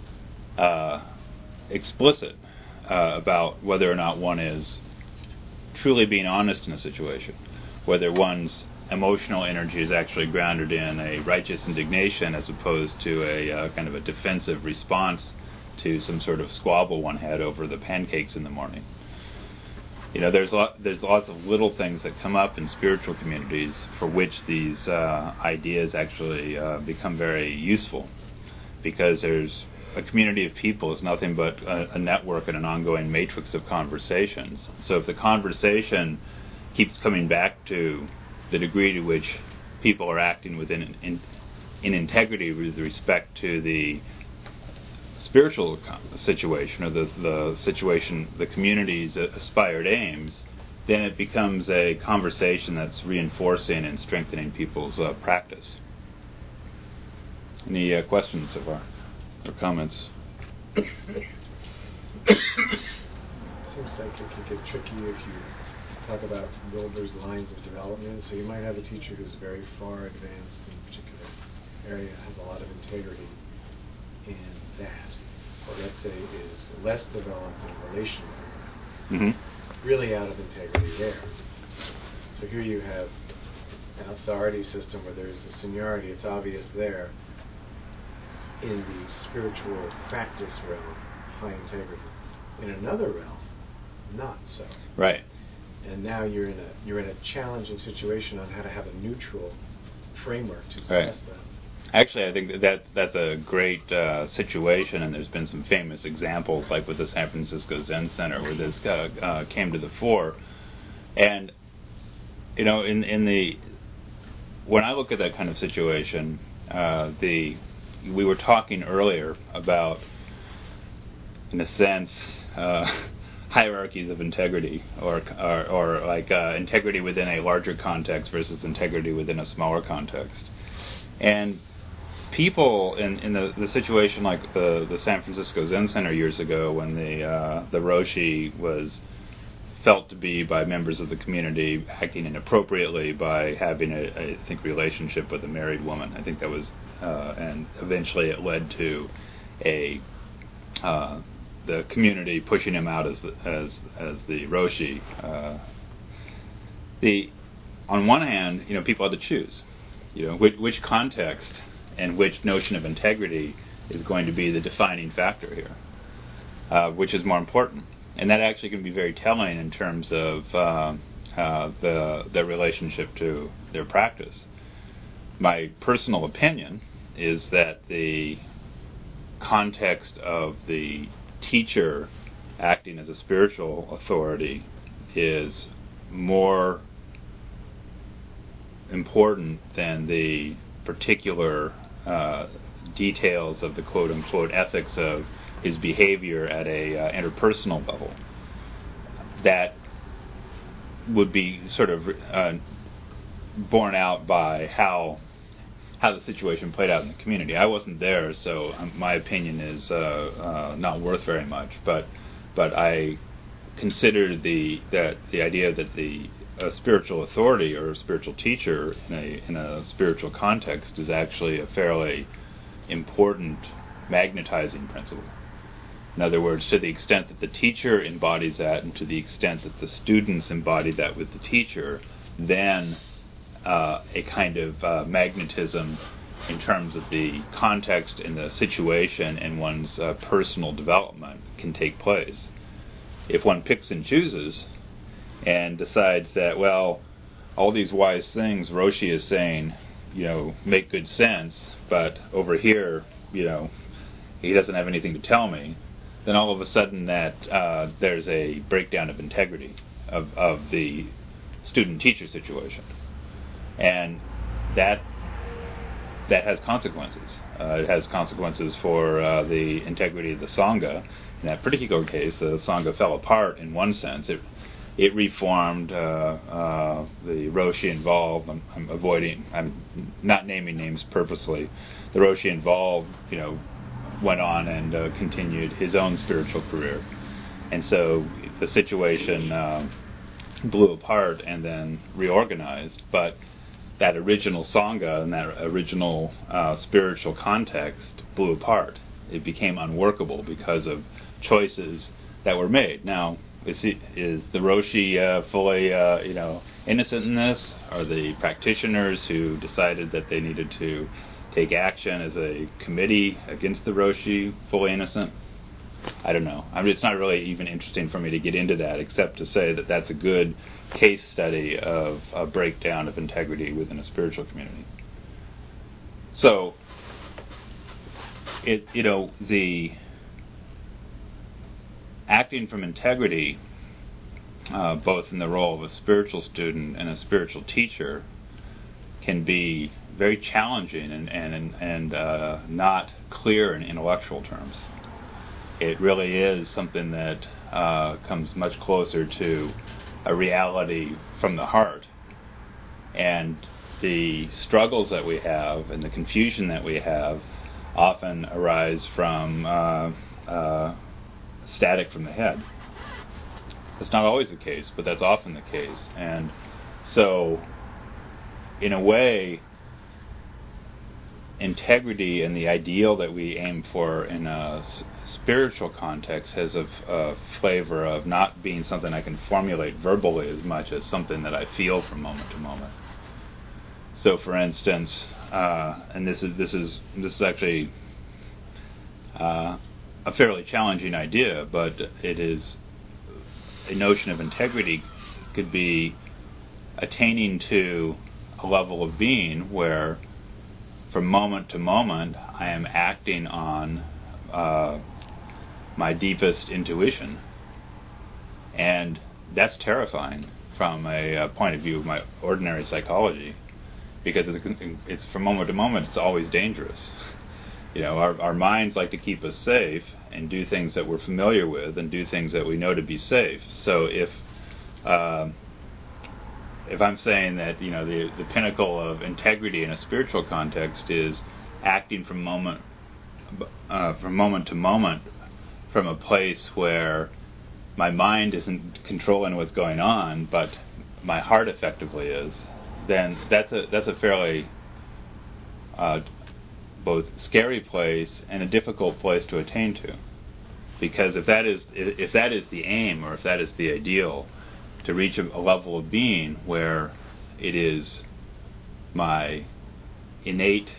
explicit about whether or not one is truly being honest in a situation, whether one's emotional energy is actually grounded in a righteous indignation as opposed to a kind of a defensive response to some sort of squabble one had over the pancakes in the morning. There's lots of little things that come up in spiritual communities for which these ideas actually become very useful, because there's a community of people is nothing but a network and an ongoing matrix of conversations. So if the conversation keeps coming back to the degree to which people are acting within in integrity with respect to the spiritual situation or the situation, the community's aspired aims, then it becomes a conversation that's reinforcing and strengthening people's practice. Any questions so far or comments? Seems like it could get tricky if you talk about Wilber's lines of development. So you might have a teacher who's very far advanced in a particular area, has a lot of integrity in that, or let's say is less developed in relational, really out of integrity there. So here you have an authority system where there's a seniority, it's obvious there. In the spiritual practice realm, high integrity. In another realm, not so. Right. And now you're in a challenging situation on how to have a neutral framework to assess Right. that. Actually, I think that's a great situation, and there's been some famous examples, like with the San Francisco Zen Center, where this came to the fore. And when I look at that kind of situation, we were talking earlier about, in a sense, hierarchies of integrity, or like integrity within a larger context versus integrity within a smaller context. And people in the situation like the San Francisco Zen Center years ago, when the Roshi was felt to be by members of the community acting inappropriately by having a relationship with a married woman. I think that was, and eventually it led to the community pushing him out as the Roshi. On one hand, people had to choose, which context and which notion of integrity is going to be the defining factor here, which is more important. And that actually can be very telling in terms of their relationship to their practice. My personal opinion is that the context of the teacher acting as a spiritual authority is more important than the particular details of the quote-unquote ethics of his behavior at a interpersonal level. That would be sort of borne out by how the situation played out in the community. I wasn't there, so my opinion is not worth very much. But I consider the idea that a spiritual authority or a spiritual teacher in a spiritual context is actually a fairly important magnetizing principle. In other words, to the extent that the teacher embodies that, and to the extent that the students embody that with the teacher, then a kind of magnetism in terms of the context and the situation and one's personal development can take place. If one picks and chooses and decides that, well, all these wise things Roshi is saying, make good sense, but over here, he doesn't have anything to tell me, then all of a sudden that there's a breakdown of integrity of the student-teacher situation. And that has consequences. It has consequences for the integrity of the Sangha. In that particular case, the Sangha fell apart in one sense. It reformed, the Roshi involved, I'm not naming names purposely, the Roshi involved, went on and continued his own spiritual career. And so the situation blew apart and then reorganized, but that original Sangha and that original spiritual context blew apart. It became unworkable because of choices that were made. Now, is the Roshi fully innocent in this? Are the practitioners who decided that they needed to take action as a committee against the Roshi fully innocent? I don't know. It's not really even interesting for me to get into that, except to say that that's a good case study of a breakdown of integrity within a spiritual community. So, the acting from integrity, both in the role of a spiritual student and a spiritual teacher, can be very challenging and not clear in intellectual terms. It really is something that comes much closer to a reality from the heart. And the struggles that we have and the confusion that we have often arise from static from the head. That's not always the case, but that's often the case. And so, in a way, integrity and the ideal that we aim for in a spiritual context has a flavor of not being something I can formulate verbally as much as something that I feel from moment to moment. So, for instance, and this is actually a fairly challenging idea, but it is a notion of integrity could be attaining to a level of being where, from moment to moment, I am acting on my deepest intuition, and that's terrifying from a point of view of my ordinary psychology, because it's from moment to moment. It's always dangerous. You know, our minds like to keep us safe and do things that we're familiar with and do things that we know to be safe. So if I'm saying that, you know, the pinnacle of integrity in a spiritual context is acting from moment to moment from a place where my mind isn't controlling what's going on, but my heart effectively is, then that's a fairly both scary place and a difficult place to attain to, because if that is the aim, or if that is the ideal, to reach a level of being where it is my innate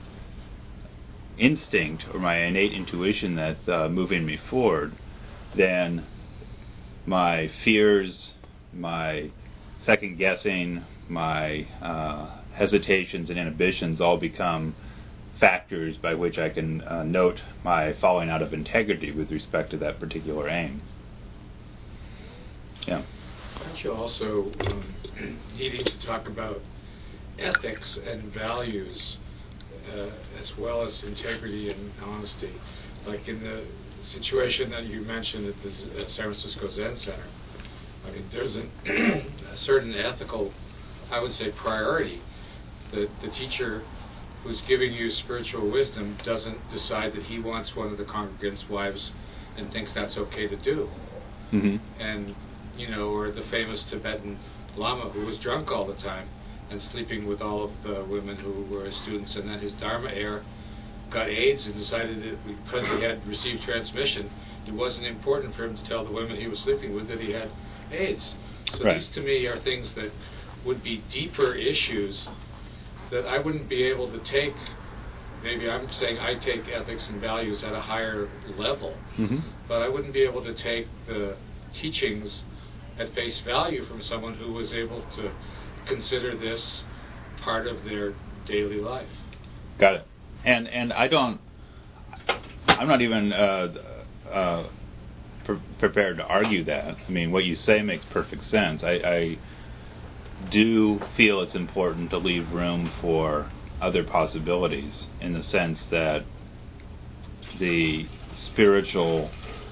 instinct or my innate intuition that's moving me forward, then my fears, my second guessing, my hesitations and inhibitions all become factors by which I can note my falling out of integrity with respect to that particular aim. Yeah. Aren't you also needing to talk about ethics and values as well as integrity and honesty? Like in the situation that you mentioned at the San Francisco Zen Center, I mean, there's a certain ethical, I would say, priority that the teacher who's giving you spiritual wisdom doesn't decide that he wants one of the congregants' wives and thinks that's okay to do. Mm-hmm. And, you know, or the famous Tibetan Lama who was drunk all the time and sleeping with all of the women who were his students, and then his Dharma heir got AIDS and decided that because he had received transmission, it wasn't important for him to tell the women he was sleeping with that he had AIDS. So right. These to me are things that would be deeper issues that I wouldn't be able to take. Maybe I'm saying I take ethics and values at a higher level, mm-hmm. but I wouldn't be able to take the teachings at face value from someone who was able to consider this part of their daily life. Got it. And I'm not even prepared to argue that. I mean, what you say makes perfect sense. I do feel it's important to leave room for other possibilities, in the sense that the spiritual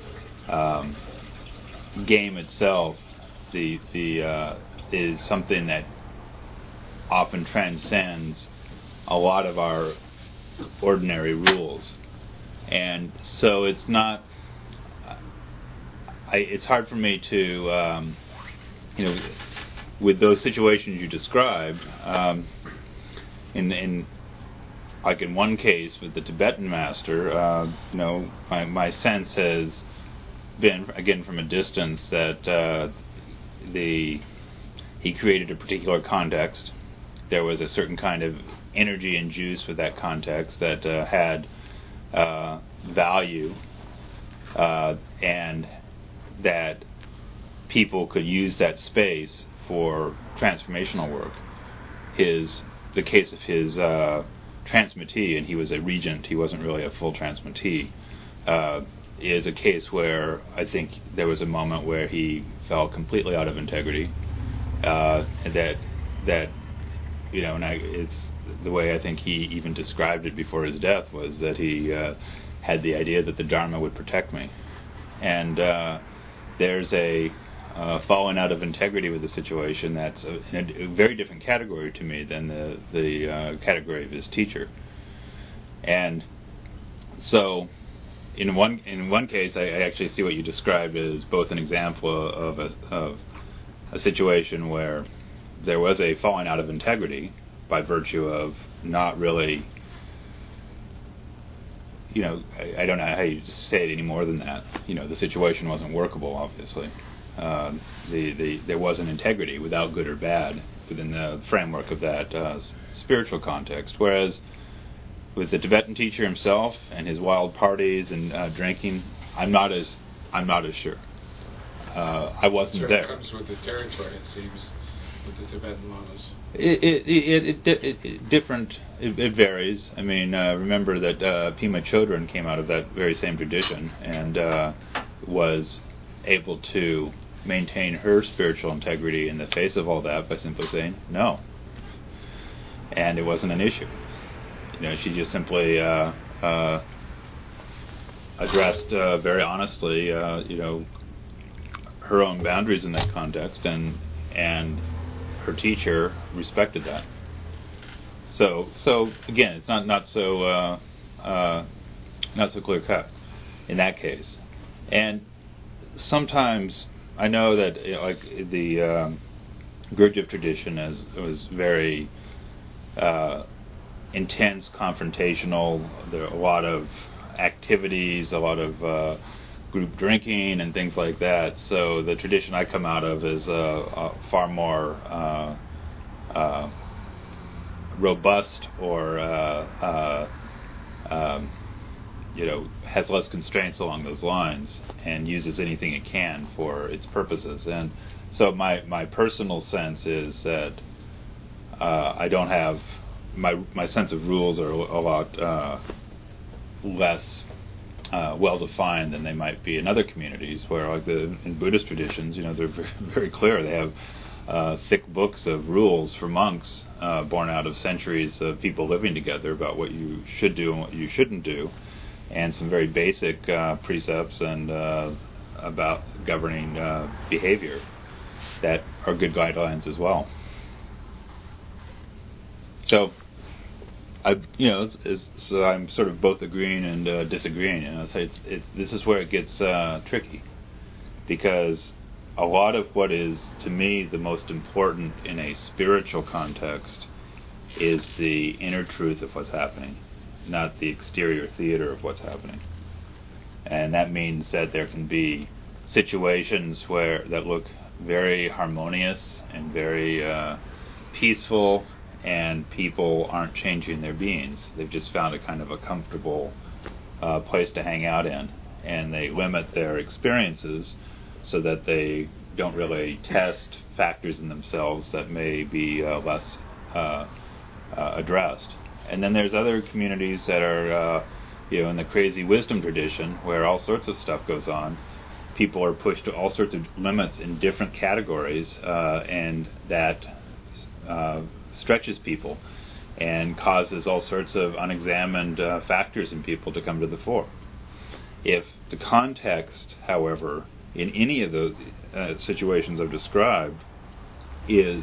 game itself is something that often transcends a lot of our ordinary rules, and so it's not. It's hard for me to, with those situations you described, in one case with the Tibetan master, my sense has been, again from a distance, that he created a particular context. There was a certain kind of energy and juice with that context that had value, and that people could use that space for transformational work. The case of his transmittee, and he was a regent, he wasn't really a full transmittee, is a case where I think there was a moment where he fell completely out of integrity, that and it's the way I think he even described it before his death was that he had the idea that the Dharma would protect me, and there's a falling out of integrity with the situation that's in a very different category to me than the category of his teacher. And so in one case I actually see what you described as both an example of a situation where there was a falling out of integrity by virtue of not really, I don't know how you say it any more than that. The situation wasn't workable, obviously. There wasn't integrity, without good or bad, within the framework of that spiritual context. Whereas with the Tibetan teacher himself and his wild parties and drinking, I'm not as sure. I wasn't there. It comes with the territory, it seems, with the Tibetan lamas. It varies. I mean, remember that Pema Chodron came out of that very same tradition and was able to maintain her spiritual integrity in the face of all that by simply saying no, and it wasn't an issue. She just simply addressed very honestly, her own boundaries in that context, and her teacher respected that. So again, it's not so clear cut in that case. And sometimes I know that like the Gurdjieff tradition was very intense, confrontational. There are a lot of activities, a lot of group drinking and things like that. So the tradition I come out of is far more robust, or has less constraints along those lines, and uses anything it can for its purposes. And so my personal sense is that I don't have my sense of rules are a lot less well defined than they might be in other communities, where like in Buddhist traditions, they're very, very clear. They have thick books of rules for monks born out of centuries of people living together about what you should do and what you shouldn't do, and some very basic precepts and about governing behavior that are good guidelines as well. So so I'm sort of both agreeing and disagreeing. So this is where it gets tricky, because a lot of what is, to me, the most important in a spiritual context is the inner truth of what's happening, not the exterior theater of what's happening. And that means that there can be situations that look very harmonious and very peaceful, and people aren't changing their beings. They've just found a kind of a comfortable place to hang out in, and they limit their experiences so that they don't really test factors in themselves that may be less addressed. And then there's other communities that are in the crazy wisdom tradition, where all sorts of stuff goes on. People are pushed to all sorts of limits in different categories, and that stretches people and causes all sorts of unexamined factors in people to come to the fore. If the context, however, in any of the situations I've described, is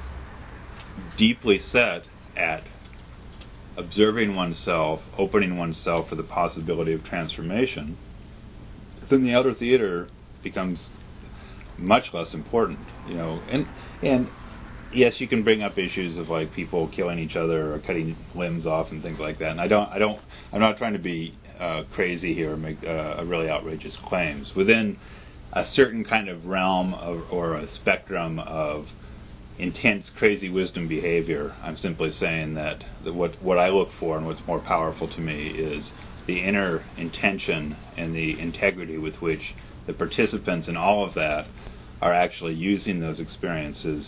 deeply set at observing oneself, opening oneself for the possibility of transformation, then the outer theater becomes much less important, and yes, you can bring up issues of like people killing each other or cutting limbs off and things like that. And I'm not trying to be crazy here and make really outrageous claims. Within a certain kind of realm or a spectrum of intense, crazy wisdom behavior, I'm simply saying that what I look for and what's more powerful to me is the inner intention and the integrity with which the participants in all of that are actually using those experiences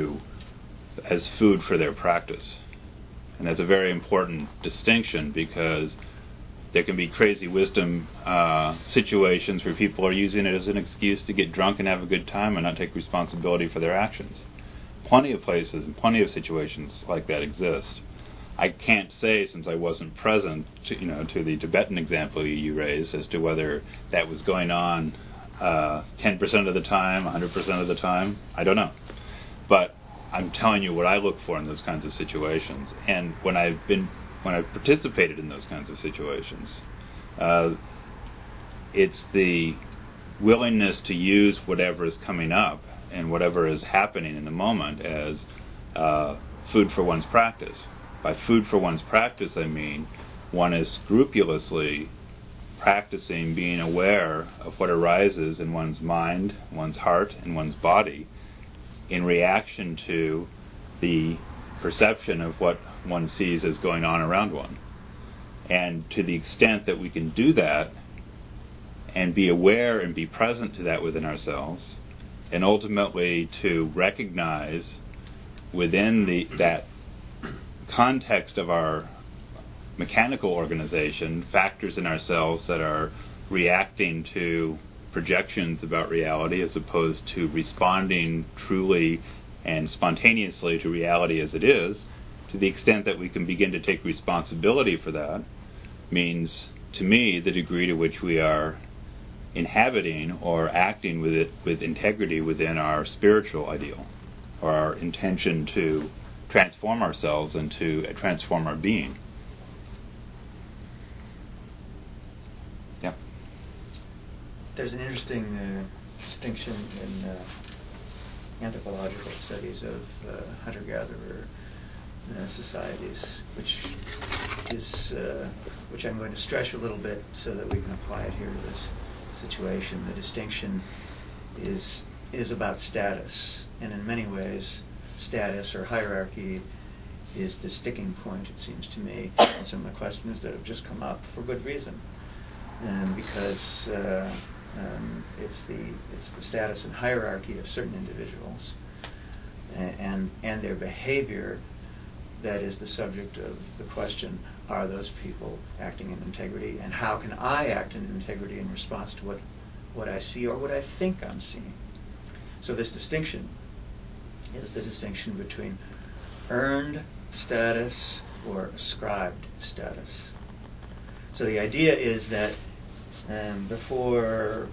as food for their practice. And that's a very important distinction, because there can be crazy wisdom situations where people are using it as an excuse to get drunk and have a good time and not take responsibility for their actions. plenty of places and plenty of situations like that exist. I can't say, since I wasn't present, to the Tibetan example you raised, as to whether that was going on 10% of the time, 100% of the time. I don't know. But I'm telling you what I look for in those kinds of situations. And when I've participated in those kinds of situations, it's the willingness to use whatever is coming up and whatever is happening in the moment as food for one's practice. By food for one's practice, I mean one is scrupulously practicing being aware of what arises in one's mind, one's heart, and one's body in reaction to the perception of what one sees as going on around one. And to the extent that we can do that and be aware and be present to that within ourselves, and ultimately to recognize within that context of our mechanical organization factors in ourselves that are reacting to projections about reality as opposed to responding truly and spontaneously to reality as it is, to the extent that we can begin to take responsibility for that, means, to me, the degree to which we are inhabiting or acting with it with integrity within our spiritual ideal, or our intention to transform ourselves and to transform our being. Yeah. There's an interesting distinction in anthropological studies of hunter-gatherer societies, which I'm going to stretch a little bit so that we can apply it here to this situation. The distinction is about status, and in many ways, status or hierarchy is the sticking point, it seems to me, in some of the questions that have just come up for good reason, because it's the status and hierarchy of certain individuals and their behavior that is the subject of the question: are those people acting in integrity, and how can I act in integrity in response to what I see or what I think I'm seeing? So this distinction is the distinction between earned status or ascribed status. So the idea is that before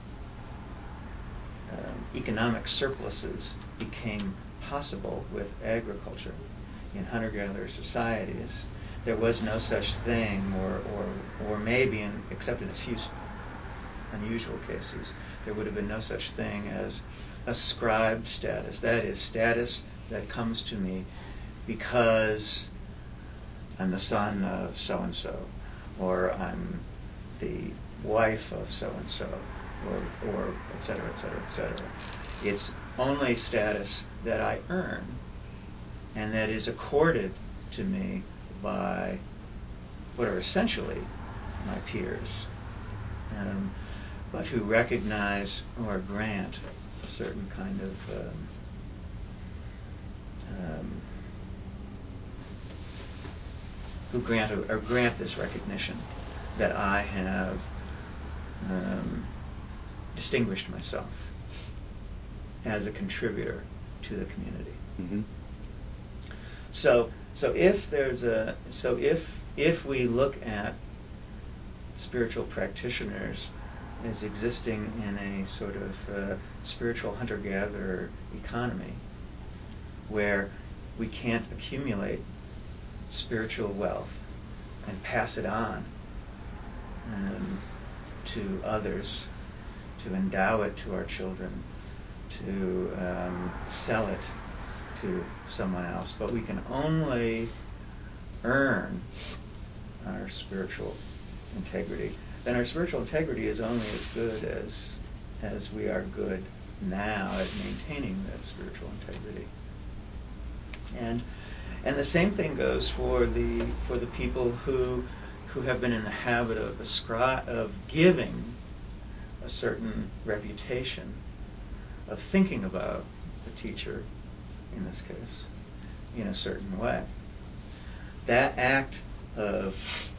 economic surpluses became possible with agriculture in hunter-gatherer societies, there was no such thing, or maybe, except in a few unusual cases, there would have been no such thing as ascribed status. That is, status that comes to me because I'm the son of so-and-so, or I'm the wife of so-and-so, or et cetera, et cetera, et cetera. It's only status that I earn and that is accorded to me by what are essentially my peers, but who recognize or grant a certain kind of who grant this recognition that I have distinguished myself as a contributor to the community. Mm-hmm. So if we look at spiritual practitioners as existing in a sort of spiritual hunter-gatherer economy, where we can't accumulate spiritual wealth and pass it on to others, to endow it to our children, to sell it to someone else, but we can only earn our spiritual integrity, then our spiritual integrity is only as good as we are good now at maintaining that spiritual integrity. And the same thing goes for the people who have been in the habit of giving a certain reputation, of thinking about the teacher, in this case, in a certain way. That act of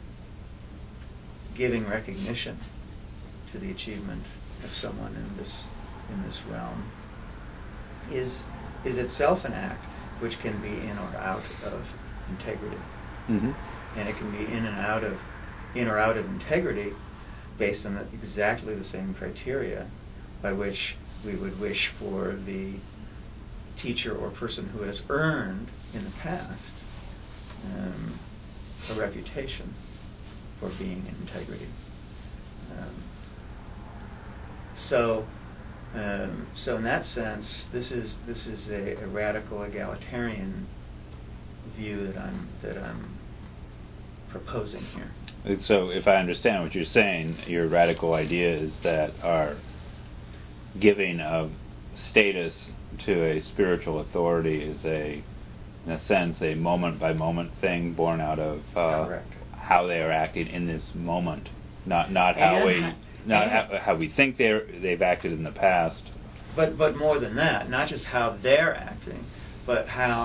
giving recognition to the achievement of someone in this realm is itself an act which can be in or out of integrity. Mm-hmm. And it can be in or out of integrity based on exactly the same criteria by which we would wish for the teacher or person who has earned in the past a reputation for being in integrity. So in that sense, this is a radical egalitarian view that I'm proposing here. So, if I understand what you're saying, your radical idea is that our giving of status to a spiritual authority is in a sense, a moment-by-moment thing born out of how they are acting in this moment, not how we think they've acted in the past. But more than that, not just how they're acting, but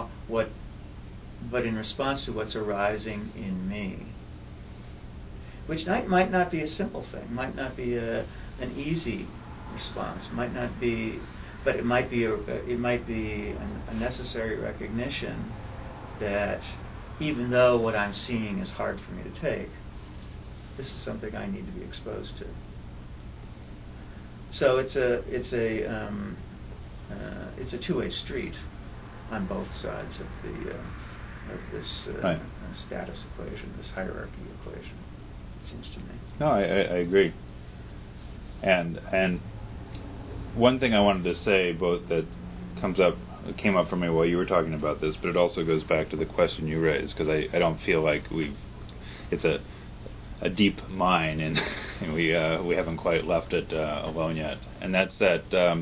in response to what's arising in me, which might not be a simple thing, might not be an easy response, might not be. But it might be a necessary recognition that even though what I'm seeing is hard for me to take, this is something I need to be exposed to. So it's a two-way street on both sides of this right. Status equation, this hierarchy equation. It seems to me. No, I agree. And one thing I wanted to say, both that came up for me while you were talking about this, but it also goes back to the question you raised, because I don't feel like it's a deep mine, and we haven't quite left it alone yet. And that's that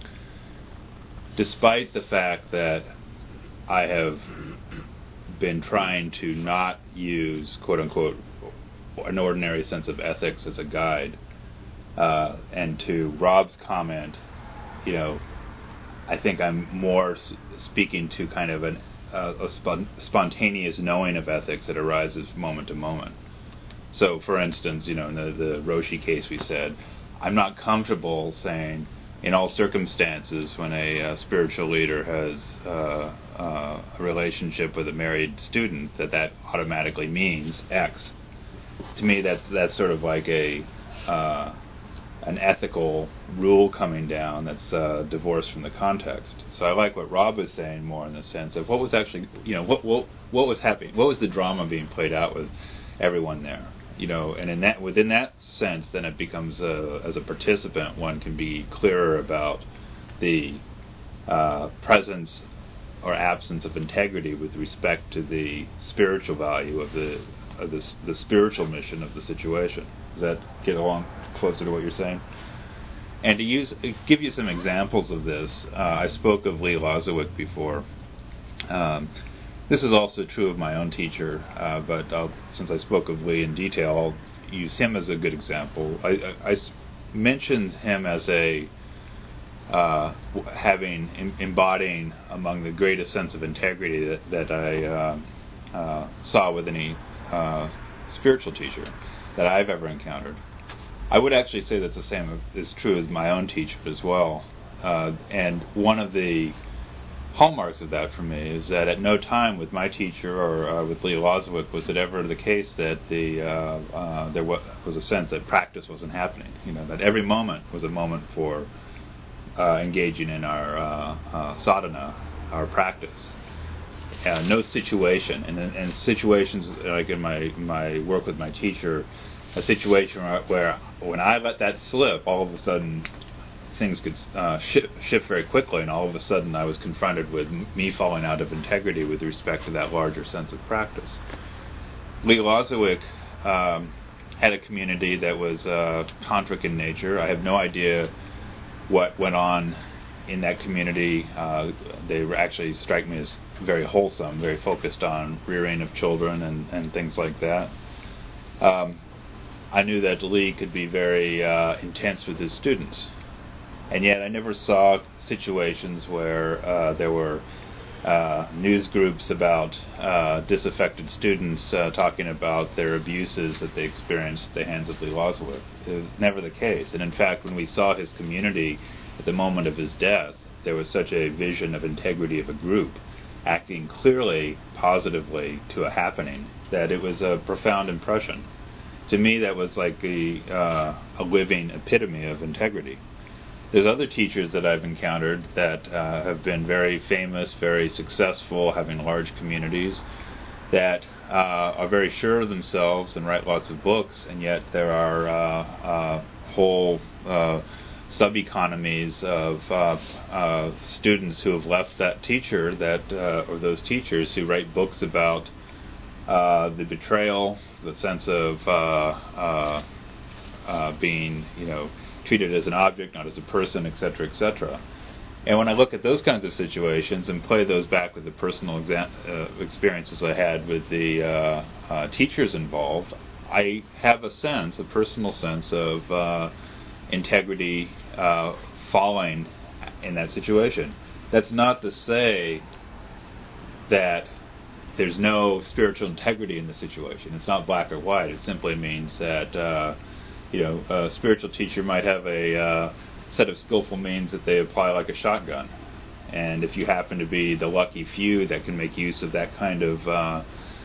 despite the fact that I have been trying to not use, quote unquote, an ordinary sense of ethics as a guide, and to Rob's comment, I think I'm more speaking to kind of a spontaneous knowing of ethics that arises moment to moment. So, for instance, in the Roshi case we said, I'm not comfortable saying in all circumstances when a spiritual leader has a relationship with a married student that automatically means X. To me, that's sort of like an ethical rule coming down that's divorced from the context. So I like what Rob was saying more in the sense of what was actually, what was happening, what was the drama being played out with everyone there, and within that sense, then it becomes as a participant, one can be clearer about the presence or absence of integrity with respect to the spiritual value of the spiritual mission of the situation. Does that get along closer to what you're saying? And to give you some examples of this, I spoke of Lee Lozowick before. This is also true of my own teacher, but since I spoke of Lee in detail, I'll use him as a good example. I mentioned him as embodying among the greatest sense of integrity that I saw with any spiritual teacher that I've ever encountered. I would actually say that's the same is true as my own teacher as well. And one of the hallmarks of that for me is that at no time with my teacher or with Lee Lozowick was it ever the case that there was a sense that practice wasn't happening. That every moment was a moment for engaging in our sadhana, our practice. No situation, and situations like in my work with my teacher, a situation where when I let that slip, all of a sudden things could shift very quickly, and all of a sudden I was confronted with me falling out of integrity with respect to that larger sense of practice. Lee Lozowick had a community that was tantric in nature. I have no idea what went on in that community. They actually strike me as very wholesome, very focused on rearing of children and things like that. I knew that Lee could be very intense with his students, and yet I never saw situations where there were news groups about disaffected students talking about their abuses that they experienced at the hands of Lee Lozowick. It was never the case. And in fact, when we saw his community at the moment of his death, there was such a vision of integrity of a group acting clearly positively to a happening that it was a profound impression. To me, that was like a living epitome of integrity. There's other teachers that I've encountered that have been very famous, very successful, having large communities, that are very sure of themselves and write lots of books, and yet there are whole sub-economies of students who have left that teacher, or those teachers who write books about the betrayal, the sense of being, treated as an object, not as a person, etc., etc. And when I look at those kinds of situations and play those back with the personal experiences I had with the teachers involved, I have a personal sense of integrity falling in that situation. That's not to say that there's no spiritual integrity in the situation. It's not black or white. It simply means that a spiritual teacher might have a set of skillful means that they apply like a shotgun. And if you happen to be the lucky few that can make use of that kind of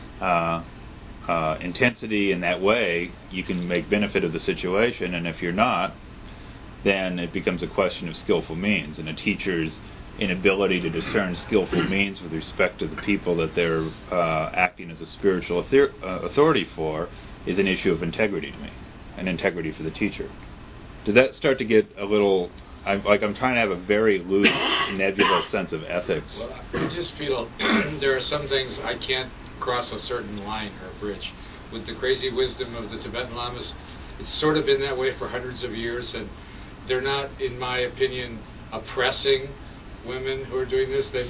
intensity in that way, you can make benefit of the situation. And if you're not, then it becomes a question of skillful means. And a teacher's inability to discern skillful means with respect to the people that they're acting as a spiritual authority for is an issue of integrity to me, and integrity for the teacher. Did that start to get a little... I'm trying to have a very loose, nebulous sense of ethics. Well, I just feel there are some things I can't cross a certain line or bridge. With the crazy wisdom of the Tibetan Lamas, it's sort of been that way for hundreds of years, and they're not, in my opinion, oppressing women who are doing this. The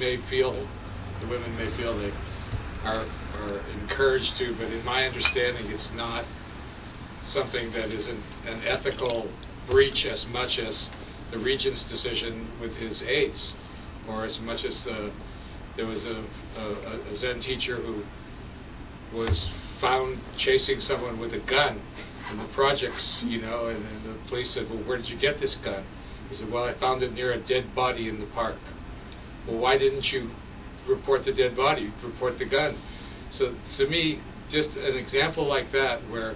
women may feel they are encouraged to, but in my understanding, it's not something that is an ethical breach as much as the regent's decision with his aides, or as much as there was a Zen teacher who was found chasing someone with a gun in the projects, and the police said, well, where did you get this gun? He said, well, I found it near a dead body in the park. Well, why didn't you report the dead body? Report the gun. So to me, just an example like that where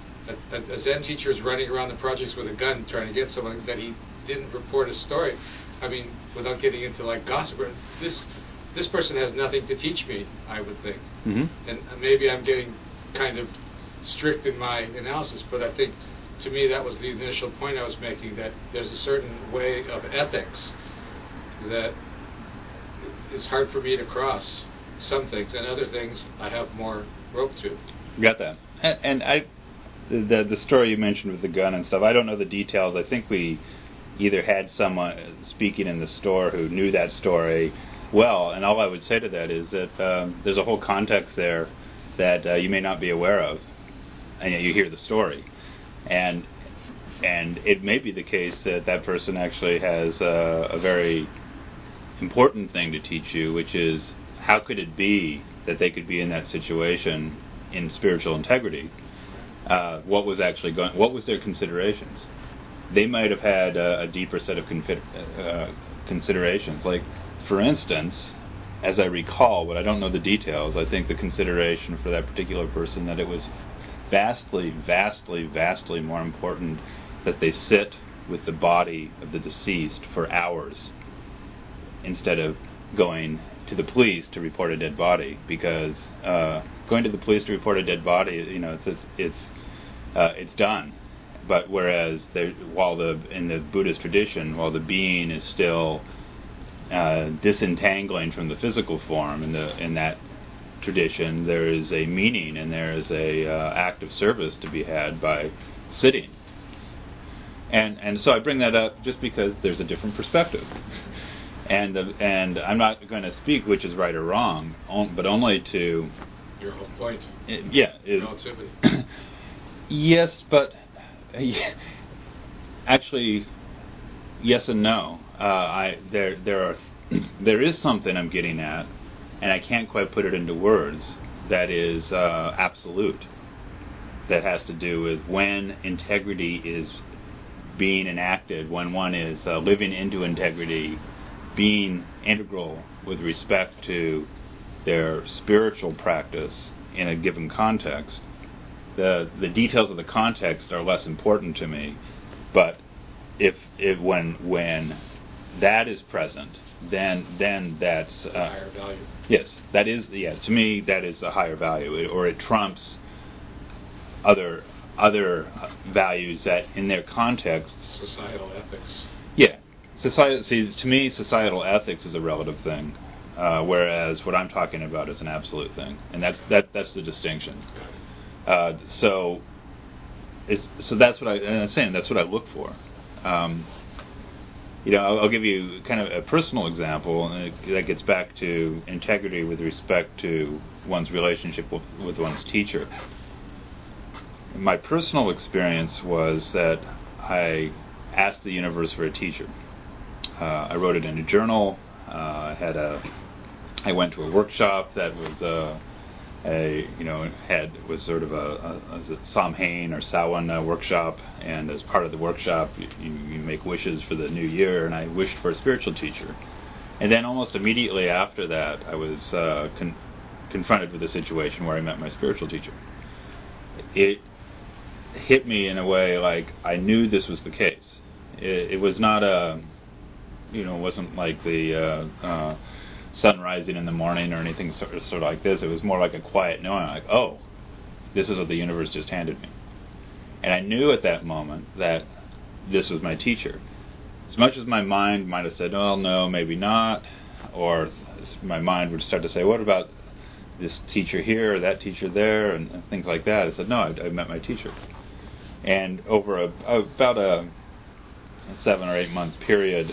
a Zen teacher is running around the projects with a gun trying to get someone that he didn't report a story. I mean, without getting into like gossip, this person has nothing to teach me, I would think. Mm-hmm. And maybe I'm getting kind of strict in my analysis, but I think to me that was the initial point I was making, that there's a certain way of ethics that it's hard for me to cross some things, and other things I have more rope to. Got that. And the story you mentioned with the gun and stuff, I don't know the details. I think we either had someone speaking in the store who knew that story well, and all I would say to that is that there's a whole context there that you may not be aware of, and yet you hear the story. And it may be the case that that person actually has a very important thing to teach you, which is how could it be that they could be in that situation in spiritual integrity? What was actually going? What was their considerations? They might have had a deeper set of considerations. Like, for instance, as I recall, but I don't know the details, I think the consideration for that particular person that it was vastly, vastly, vastly more important that they sit with the body of the deceased for hours instead of going to the police to report a dead body, because going to the police to report a dead body, it's done. But whereas in the Buddhist tradition, while the being is still disentangling from the physical form, in that tradition, there is a meaning and there is a act of service to be had by sitting. And so I bring that up just because there's a different perspective. And I'm not going to speak which is right or wrong, but only to... Your whole point. Relativity. Yes, but... actually, yes and no. There is something I'm getting at, and I can't quite put it into words, that is absolute. That has to do with when integrity is being enacted, when one is living into integrity being integral with respect to their spiritual practice in a given context. The details of the context are less important to me, but when that is present, then that's a higher value. Yes, that is, to me that is a higher value, or it trumps other values that in their contexts. Societal ethics. Yeah, to me societal ethics is a relative thing, whereas what I'm talking about is an absolute thing, and that's the distinction. So that's what I'm saying. That's what I look for. I'll give you kind of a personal example that gets back to integrity with respect to one's relationship with one's teacher. My personal experience was that I asked the universe for a teacher. I wrote it in a journal. I went to a workshop that was was sort of a Samhain or Samhain workshop, and as part of the workshop you make wishes for the new year, and I wished for a spiritual teacher. And then almost immediately after that I was confronted with a situation where I met my spiritual teacher. It hit me in a way like I knew this was the case. It was not it wasn't like the sun rising in the morning or anything sort of like this. It was more like a quiet knowing, like, oh, this is what the universe just handed me. And I knew at that moment that this was my teacher. As much as my mind might have said, oh, no, maybe not, or my mind would start to say, what about this teacher here or that teacher there, and things like that. I said, no, I met my teacher. And over about a 7 or 8 month period,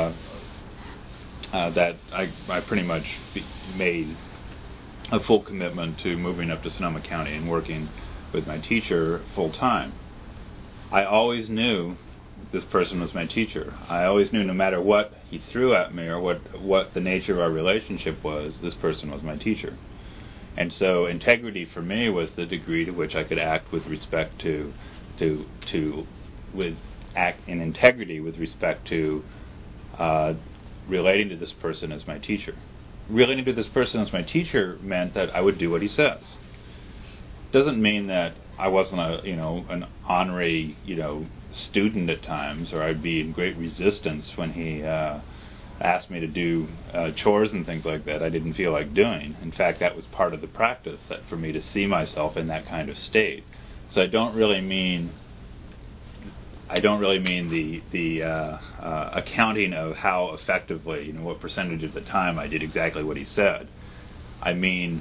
that I pretty much made a full commitment to moving up to Sonoma County and working with my teacher full time. I always knew this person was my teacher. I always knew no matter what he threw at me or what the nature of our relationship was, this person was my teacher. And so integrity for me was the degree to which I could act with respect act in integrity with respect to relating to this person as my teacher. Relating to this person as my teacher meant that I would do what he says. Doesn't mean that I wasn't an honorary student at times, or I'd be in great resistance when he asked me to do chores and things like that I didn't feel like doing. In fact, that was part of the practice, that for me to see myself in that kind of state. So I don't really mean the accounting of how effectively, what percentage of the time I did exactly what he said. I mean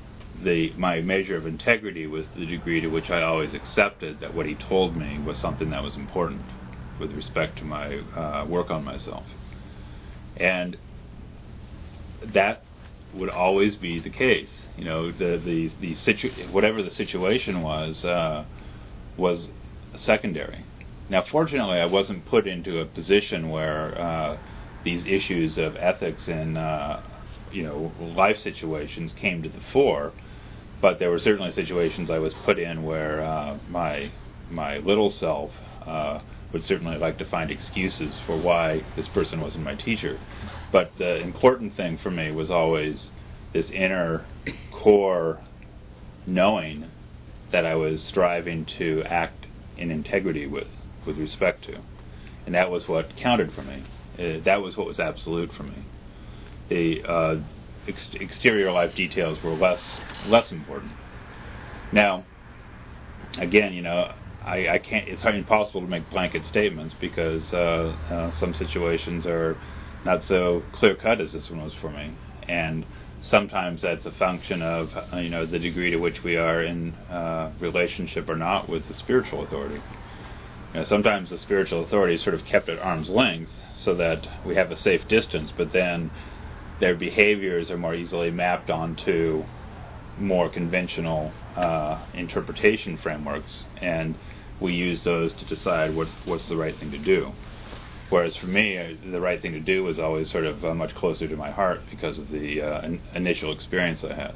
my measure of integrity was the degree to which I always accepted that what he told me was something that was important with respect to my work on myself. And that would always be the case. Whatever the situation was secondary. Now, fortunately, I wasn't put into a position where these issues of ethics in life situations came to the fore, but there were certainly situations I was put in where my little self would certainly like to find excuses for why this person wasn't my teacher. But the important thing for me was always this inner core knowing that I was striving to act in integrity with respect to. And that was what counted for me. That was what was absolute for me. The exterior life details were less important. Now, again, I can't. It's impossible to make blanket statements because some situations are not so clear cut as this one was for me, and sometimes that's a function of the degree to which we are in relationship or not with the spiritual authority. Sometimes the spiritual authority is sort of kept at arm's length so that we have a safe distance, but then their behaviors are more easily mapped onto more conventional interpretation frameworks, and we use those to decide what's the right thing to do. Whereas for me, the right thing to do was always sort of much closer to my heart because of the initial experience I had.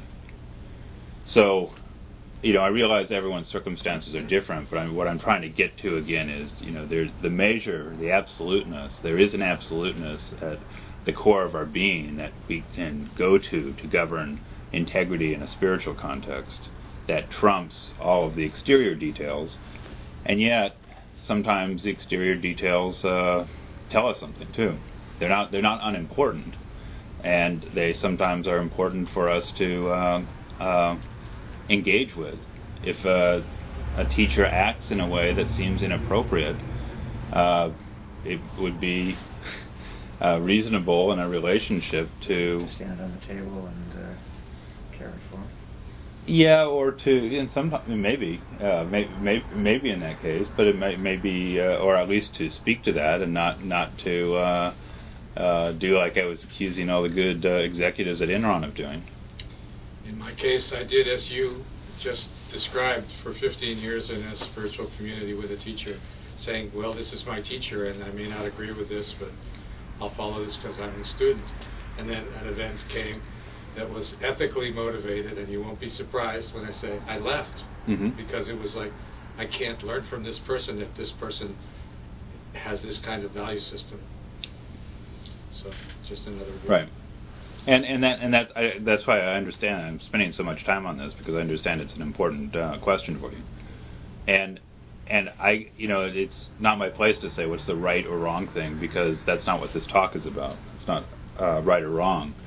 So, I realize everyone's circumstances are different, but what I'm trying to get to again is, there's the measure, the absoluteness. There is an absoluteness at the core of our being that we can go to govern integrity in a spiritual context that trumps all of the exterior details. And yet, sometimes the exterior details tell us something too. They're not unimportant, and they sometimes are important for us to engage with. If a teacher acts in a way that seems inappropriate, it would be reasonable in a relationship to stand on the table and care for. Yeah, or to, and sometimes maybe in that case, but it may be, or at least to speak to that and not to do like I was accusing all the good executives at Enron of doing. In my case, I did as you just described for 15 years in a spiritual community with a teacher, saying, well, this is my teacher, and I may not agree with this, but I'll follow this because I'm a student. And then an event came that was ethically motivated, and you won't be surprised when I say I left, because it was like, I can't learn from this person if this person has this kind of value system. So, just another reason. Right. That's why I understand. I'm spending so much time on this because I understand it's an important question for you. And I, it's not my place to say what's the right or wrong thing, because that's not what this talk is about. It's not right or wrong.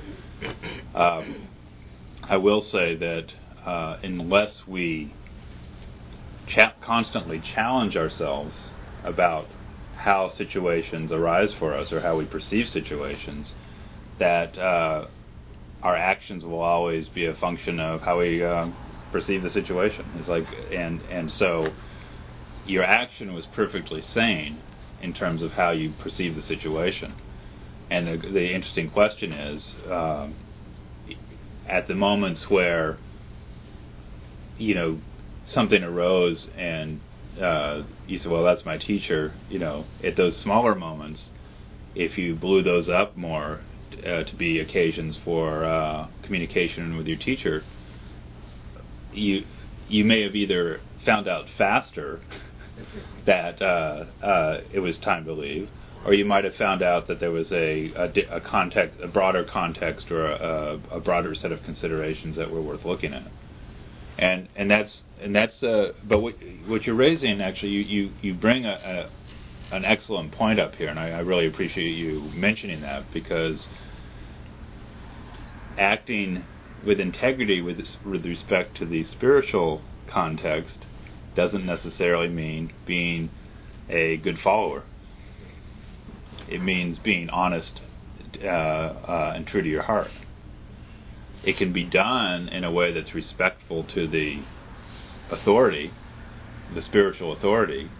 I will say that unless we constantly challenge ourselves about how situations arise for us or how we perceive situations, that our actions will always be a function of how we perceive the situation. It's like, and so your action was perfectly sane in terms of how you perceive the situation. And the interesting question is, at the moments where, something arose and you said, well, that's my teacher, at those smaller moments, if you blew those up more to be occasions for communication with your teacher, you may have either found out faster that it was time to leave, or you might have found out that there was a broader context, or a broader set of considerations that were worth looking at. And that's but what you're raising, actually, you bring an excellent point up here, and I really appreciate you mentioning that, because acting with integrity with respect to the spiritual context doesn't necessarily mean being a good follower. It means being honest and true to your heart. It can be done in a way that's respectful to the authority, the spiritual authority,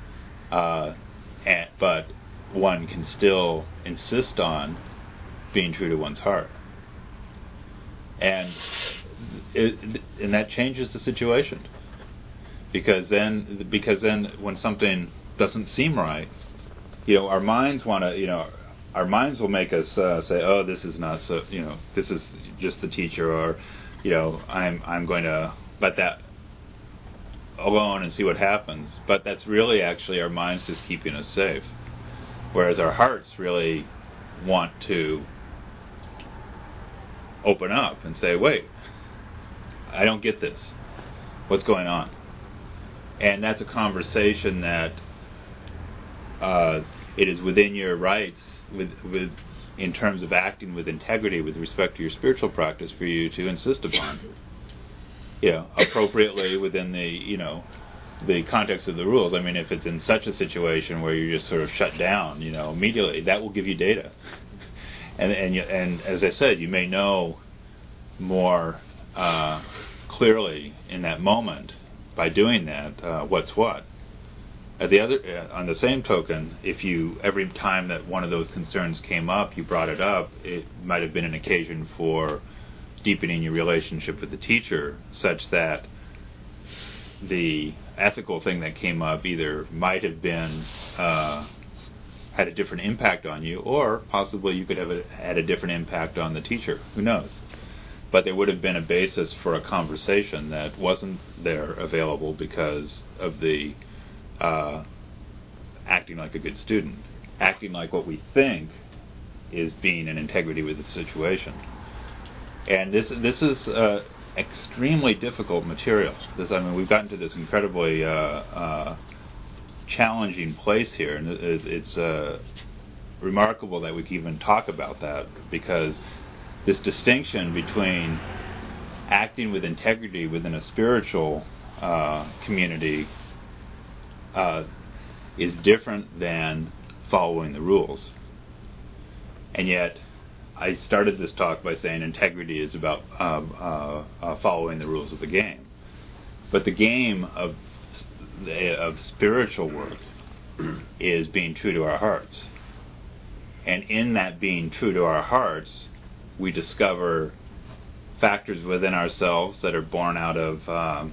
but one can still insist on being true to one's heart. And that changes the situation. Because then when something doesn't seem right, our minds will make us say, oh, this is not so, this is just the teacher, or, I'm going to let that alone and see what happens. But that's really actually our minds just keeping us safe. Whereas our hearts really want to open up and say, wait, I don't get this. What's going on? And that's a conversation that it is within your rights, with in terms of acting with integrity with respect to your spiritual practice, for you to insist upon, appropriately within the context of the rules. I mean, if it's in such a situation where you're just sort of shut down, immediately, that will give you data, and as I said, you may know more clearly in that moment by doing that what's what. On the same token, if you, every time that one of those concerns came up, you brought it up, it might have been an occasion for deepening your relationship with the teacher, such that the ethical thing that came up either might have been had a different impact on you, or possibly you could have had a different impact on the teacher. Who knows? But there would have been a basis for a conversation that wasn't there available because of the acting like a good student, acting like what we think is being in integrity with the situation. And this is extremely difficult material. We've gotten to this incredibly challenging place here, and it's remarkable that we can even talk about that, because this distinction between acting with integrity within a spiritual community is different than following the rules. And yet, I started this talk by saying integrity is about following the rules of the game. But the game of spiritual work is being true to our hearts. And in that being true to our hearts, we discover factors within ourselves that are born out of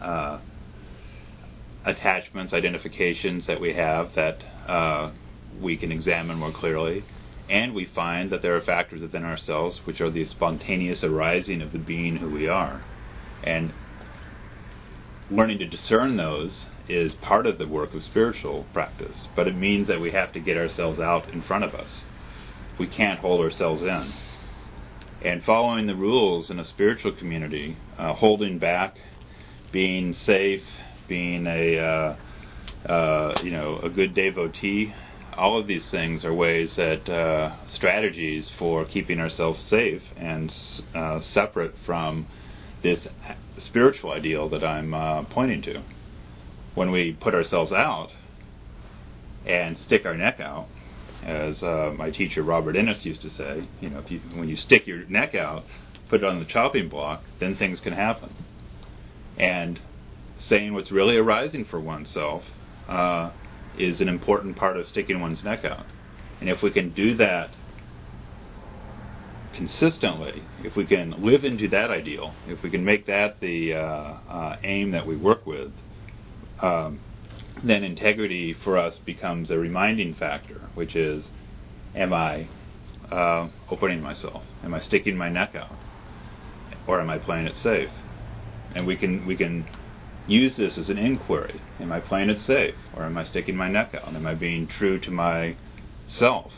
attachments, identifications that we have that we can examine more clearly. And we find that there are factors within ourselves which are the spontaneous arising of the being who we are. And learning to discern those is part of the work of spiritual practice, but it means that we have to get ourselves out in front of us. We can't hold ourselves in. And following the rules in a spiritual community, holding back, being safe, being a good devotee, all of these things are ways that strategies for keeping ourselves safe and separate from this spiritual ideal that I'm pointing to. When we put ourselves out and stick our neck out, as my teacher Robert Innes used to say, when you stick your neck out, put it on the chopping block, then things can happen. And saying what's really arising for oneself is an important part of sticking one's neck out. And if we can do that consistently, if we can live into that ideal, if we can make that the aim that we work with, then integrity for us becomes a reminding factor, which is, am I opening myself? Am I sticking my neck out? Or am I playing it safe? And we can use this as an inquiry. Am I playing it safe? Or am I sticking my neck out? Am I being true to myself?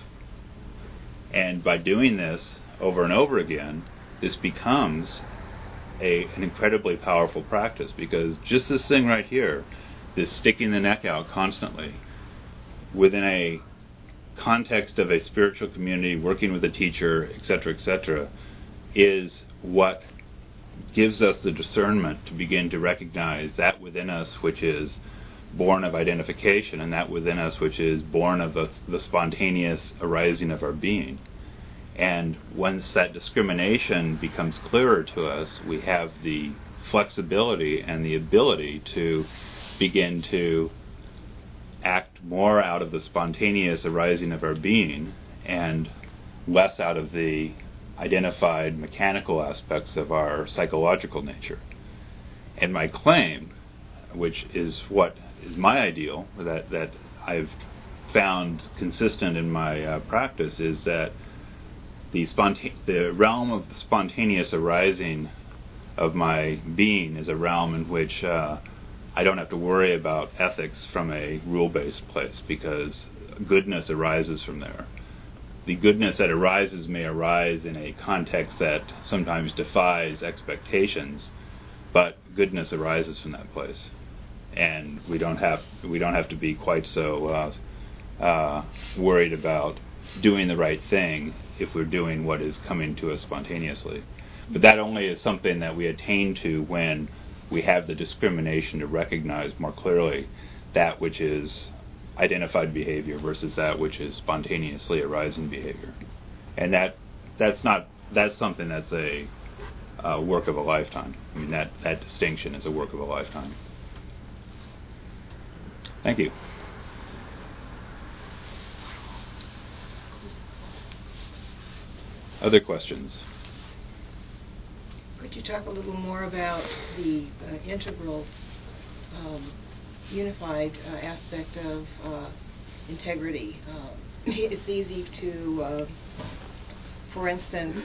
And by doing this over and over again, this becomes an incredibly powerful practice, because just this thing right here, this sticking the neck out constantly, within a context of a spiritual community, working with a teacher, etc., is what gives us the discernment to begin to recognize that within us which is born of identification, and that within us which is born of the spontaneous arising of our being. And once that discrimination becomes clearer to us, we have the flexibility and the ability to begin to act more out of the spontaneous arising of our being and less out of the identified mechanical aspects of our psychological nature. And my claim, which is what is my ideal, that I've found consistent in my practice, is that the realm of the spontaneous arising of my being is a realm in which I don't have to worry about ethics from a rule-based place, because goodness arises from there. The goodness that arises may arise in a context that sometimes defies expectations, but goodness arises from that place, and we don't have to be quite so worried about doing the right thing if we're doing what is coming to us spontaneously. But that only is something that we attain to when we have the discrimination to recognize more clearly that which is identified behavior versus that which is spontaneously arising behavior. And that's something that's a work of a lifetime. I mean, that distinction is a work of a lifetime. Thank you. Other questions? Could you talk a little more about the integral, unified aspect of integrity? It's easy to, for instance,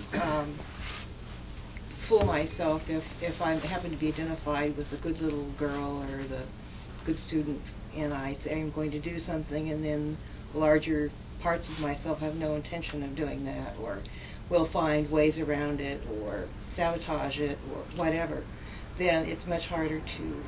fool myself if I happen to be identified with the good little girl or the good student, and I say I'm going to do something, and then the larger parts of myself have no intention of doing that, or will find ways around it, or sabotage it, or whatever, then it's much harder to...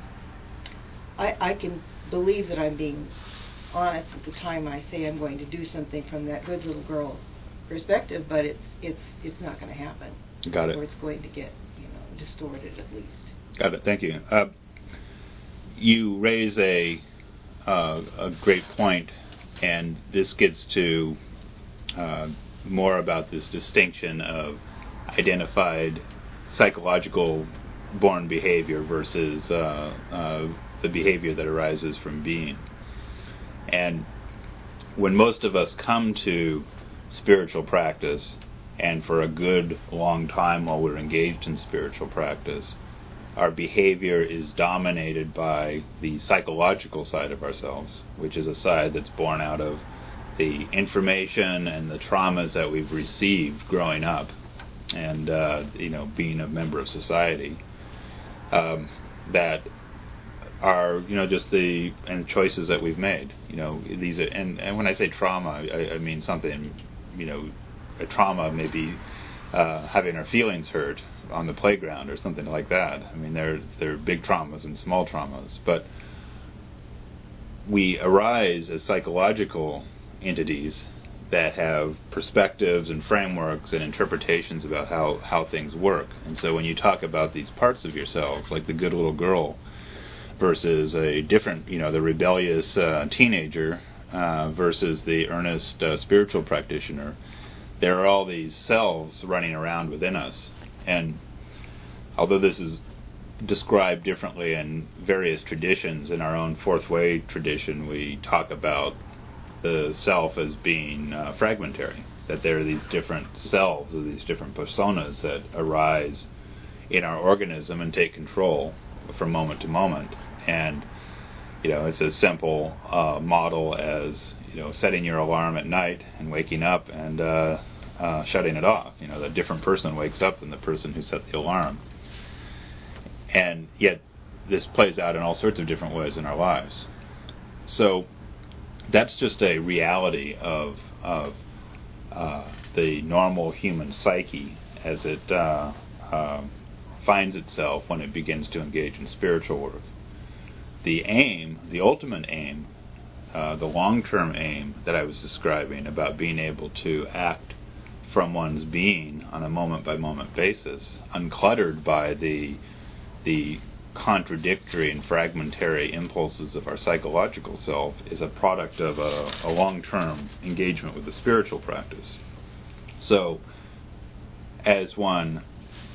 I can believe that I'm being honest at the time I say I'm going to do something from that good little girl perspective, but it's not going to happen. Got it. Or it's going to get distorted at least. Got it. Thank you. You raise a great point, and this gets to more about this distinction of identified psychological born behavior versus the behavior that arises from being. And when most of us come to spiritual practice, and for a good long time while we're engaged in spiritual practice, our behavior is dominated by the psychological side of ourselves, which is a side that's born out of the information and the traumas that we've received growing up and being a member of society, that are just the choices that we've made. These are, and when I say trauma, I mean something. A trauma may be having our feelings hurt on the playground or something like that. I mean, there are big traumas and small traumas, but we arise as psychological entities that have perspectives and frameworks and interpretations about how things work. And so when you talk about these parts of yourselves, like the good little girl versus a different, the rebellious teenager versus the earnest spiritual practitioner, there are all these selves running around within us. And although this is described differently in various traditions, in our own Fourth Way tradition, we talk about the self as being fragmentary, that there are these different selves, or these different personas that arise in our organism and take control from moment to moment. And it's a simple model as setting your alarm at night and waking up and shutting it off. The different person wakes up than the person who set the alarm. And yet this plays out in all sorts of different ways in our lives. So that's just a reality of the normal human psyche as it finds itself when it begins to engage in spiritual work. The aim, the ultimate aim, the long-term aim that I was describing about being able to act from one's being on a moment-by-moment basis, uncluttered by the contradictory and fragmentary impulses of our psychological self, is a product of a long-term engagement with the spiritual practice. So, as one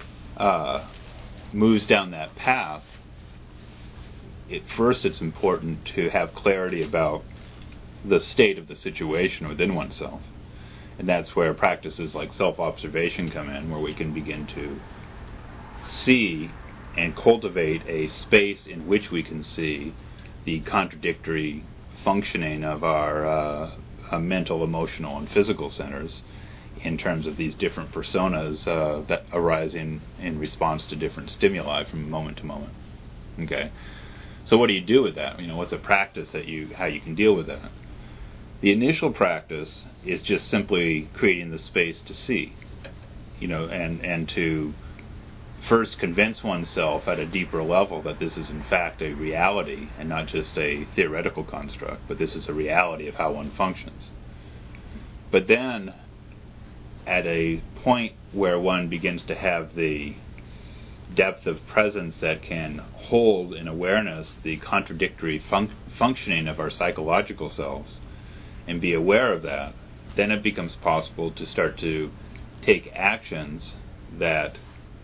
moves down that path, first it's important to have clarity about the state of the situation within oneself. And that's where practices like self-observation come in, where we can begin to see and cultivate a space in which we can see the contradictory functioning of our mental, emotional, and physical centers in terms of these different personas that arise in response to different stimuli from moment to moment. Okay? So what do you do with that? What's a practice how you can deal with that? The initial practice is just simply creating the space to see, and to first convince oneself at a deeper level that this is in fact a reality and not just a theoretical construct, but this is a reality of how one functions. But then, at a point where one begins to have the depth of presence that can hold in awareness the contradictory functioning of our psychological selves, and be aware of that, then it becomes possible to start to take actions that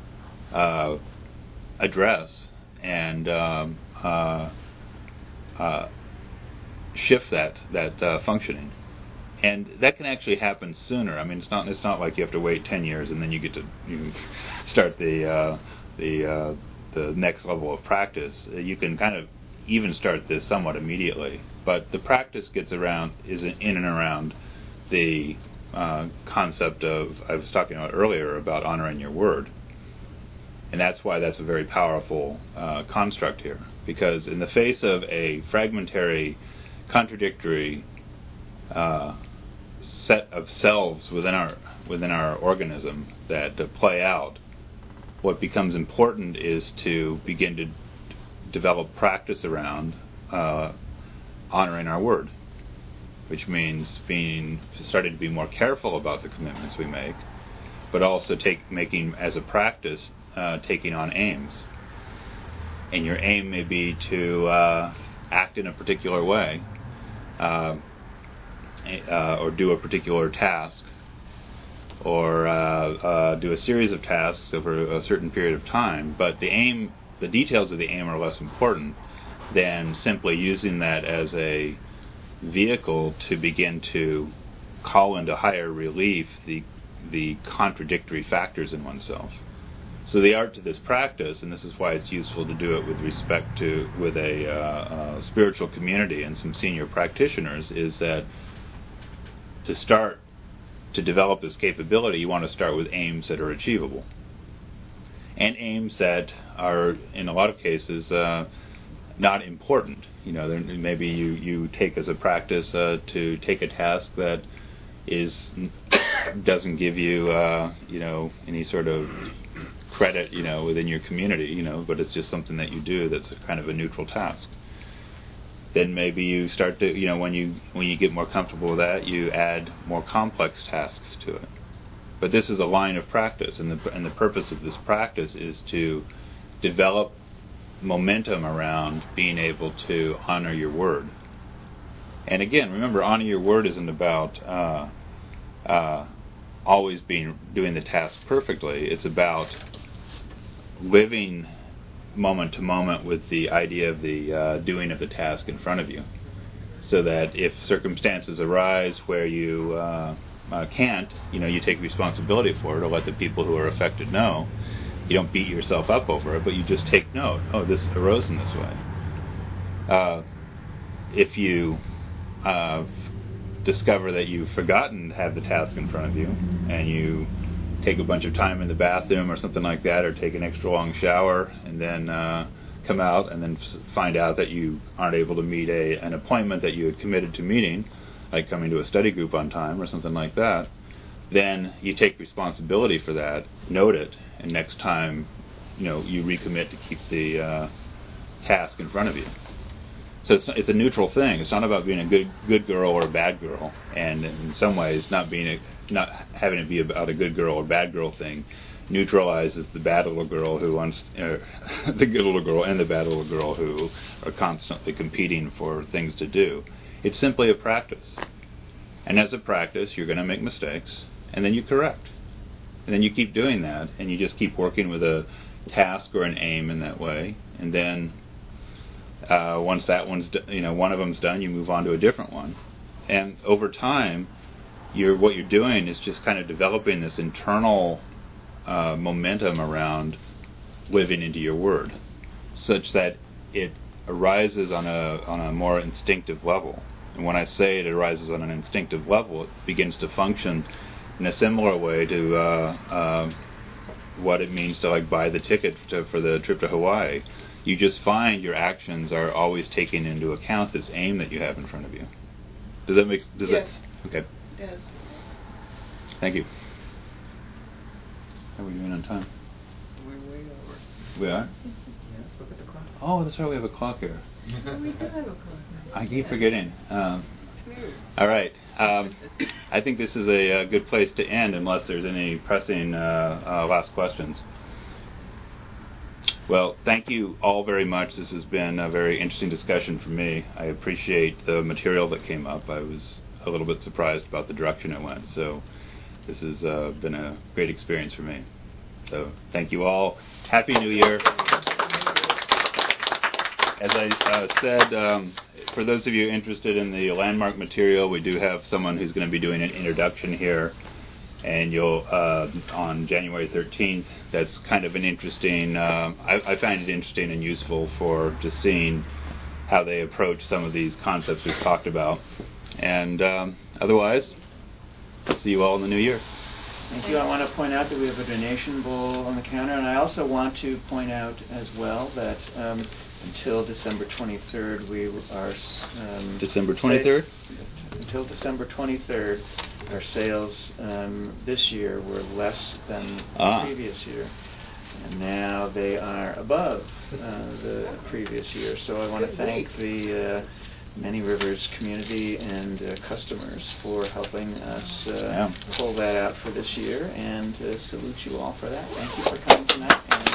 address and shift that functioning. And that can actually happen sooner. I mean, it's not like you have to wait 10 years and then you get to start the next level of practice. You can kind of even start this somewhat immediately. But the practice is in and around the concept of, I was talking about earlier, about honoring your word. And that's why that's a very powerful construct here. Because in the face of a fragmentary, contradictory set of selves within our organism that play out. What becomes important is to begin to develop practice around honoring our word, which means starting to be more careful about the commitments we make, but also making as a practice taking on aims. And your aim may be to act in a particular way, or do a particular task, or do a series of tasks over a certain period of time. But the details of the aim are less important than simply using that as a vehicle to begin to call into higher relief the contradictory factors in oneself. So the art to this practice, and this is why it's useful to do it with a spiritual community and some senior practitioners, is that to start to develop this capability, you want to start with aims that are achievable. And aims that are, in a lot of cases, not important. Maybe you take as a practice to take a task that doesn't give you any sort of credit within your community, but it's just something that you do that's kind of a neutral task. Then maybe you start to when you get more comfortable with that, you add more complex tasks to it. But this is a line of practice, and the purpose of this practice is to develop momentum around being able to honor your word. And again, remember, honor your word isn't about always doing the task perfectly. It's about living moment to moment with the idea of the doing of the task in front of you, so that if circumstances arise where you can't, you take responsibility for it, or let the people who are affected know. You don't beat yourself up over it, but you just take note. Oh, this arose in this way. If you discover that you've forgotten to have the task in front of you, and you take a bunch of time in the bathroom or something like that, or take an extra long shower, and then come out and then find out that you aren't able to meet an appointment that you had committed to meeting, like coming to a study group on time or something like that, then you take responsibility for that, note it, and next time, you recommit to keep the task in front of you. So it's a neutral thing. It's not about being a good girl or a bad girl, and in some ways, not having it be about a good girl or bad girl thing neutralizes the bad little girl who wants the good little girl and the bad little girl who are constantly competing for things to do. It's simply a practice, and as a practice, you're going to make mistakes, and then you correct. And then you keep doing that, and you just keep working with a task or an aim in that way. And then once that one's one of them's done, you move on to a different one. And over time, what you're doing is just kind of developing this internal momentum around living into your word, such that it arises on a more instinctive level. And when I say it arises on an instinctive level, it begins to function in a similar way to what it means to buy the ticket for the trip to Hawaii. You just find your actions are always taking into account this aim that you have in front of you. Does that make sense? Yes. Okay. Yes. Thank you. How are we doing on time? We're way over. We are? Yeah, let's look at the clock. Oh, that's right, we have a clock here. We do have a clock. I keep forgetting. All right. I think this is a good place to end, unless there's any pressing last questions. Well, thank you all very much. This has been a very interesting discussion for me. I appreciate the material that came up. I was a little bit surprised about the direction it went. So this has been a great experience for me. So thank you all. Happy New Year. As I said, for those of you interested in the landmark material, we do have someone who's going to be doing an introduction here, and you'll on January 13th. That's kind of an interesting. I find it interesting and useful for just seeing how they approach some of these concepts we've talked about. And otherwise, I'll see you all in the new year. Thank you. I want to point out that we have a donation bowl on the counter, and I also want to point out as well that until December 23rd, we are... December 23rd? Until December 23rd, our sales this year were less than the previous year. And now they are above the previous year. So I want to thank the Many Rivers community and customers for helping us pull that out for this year, and salute you all for that. Thank you for coming tonight. And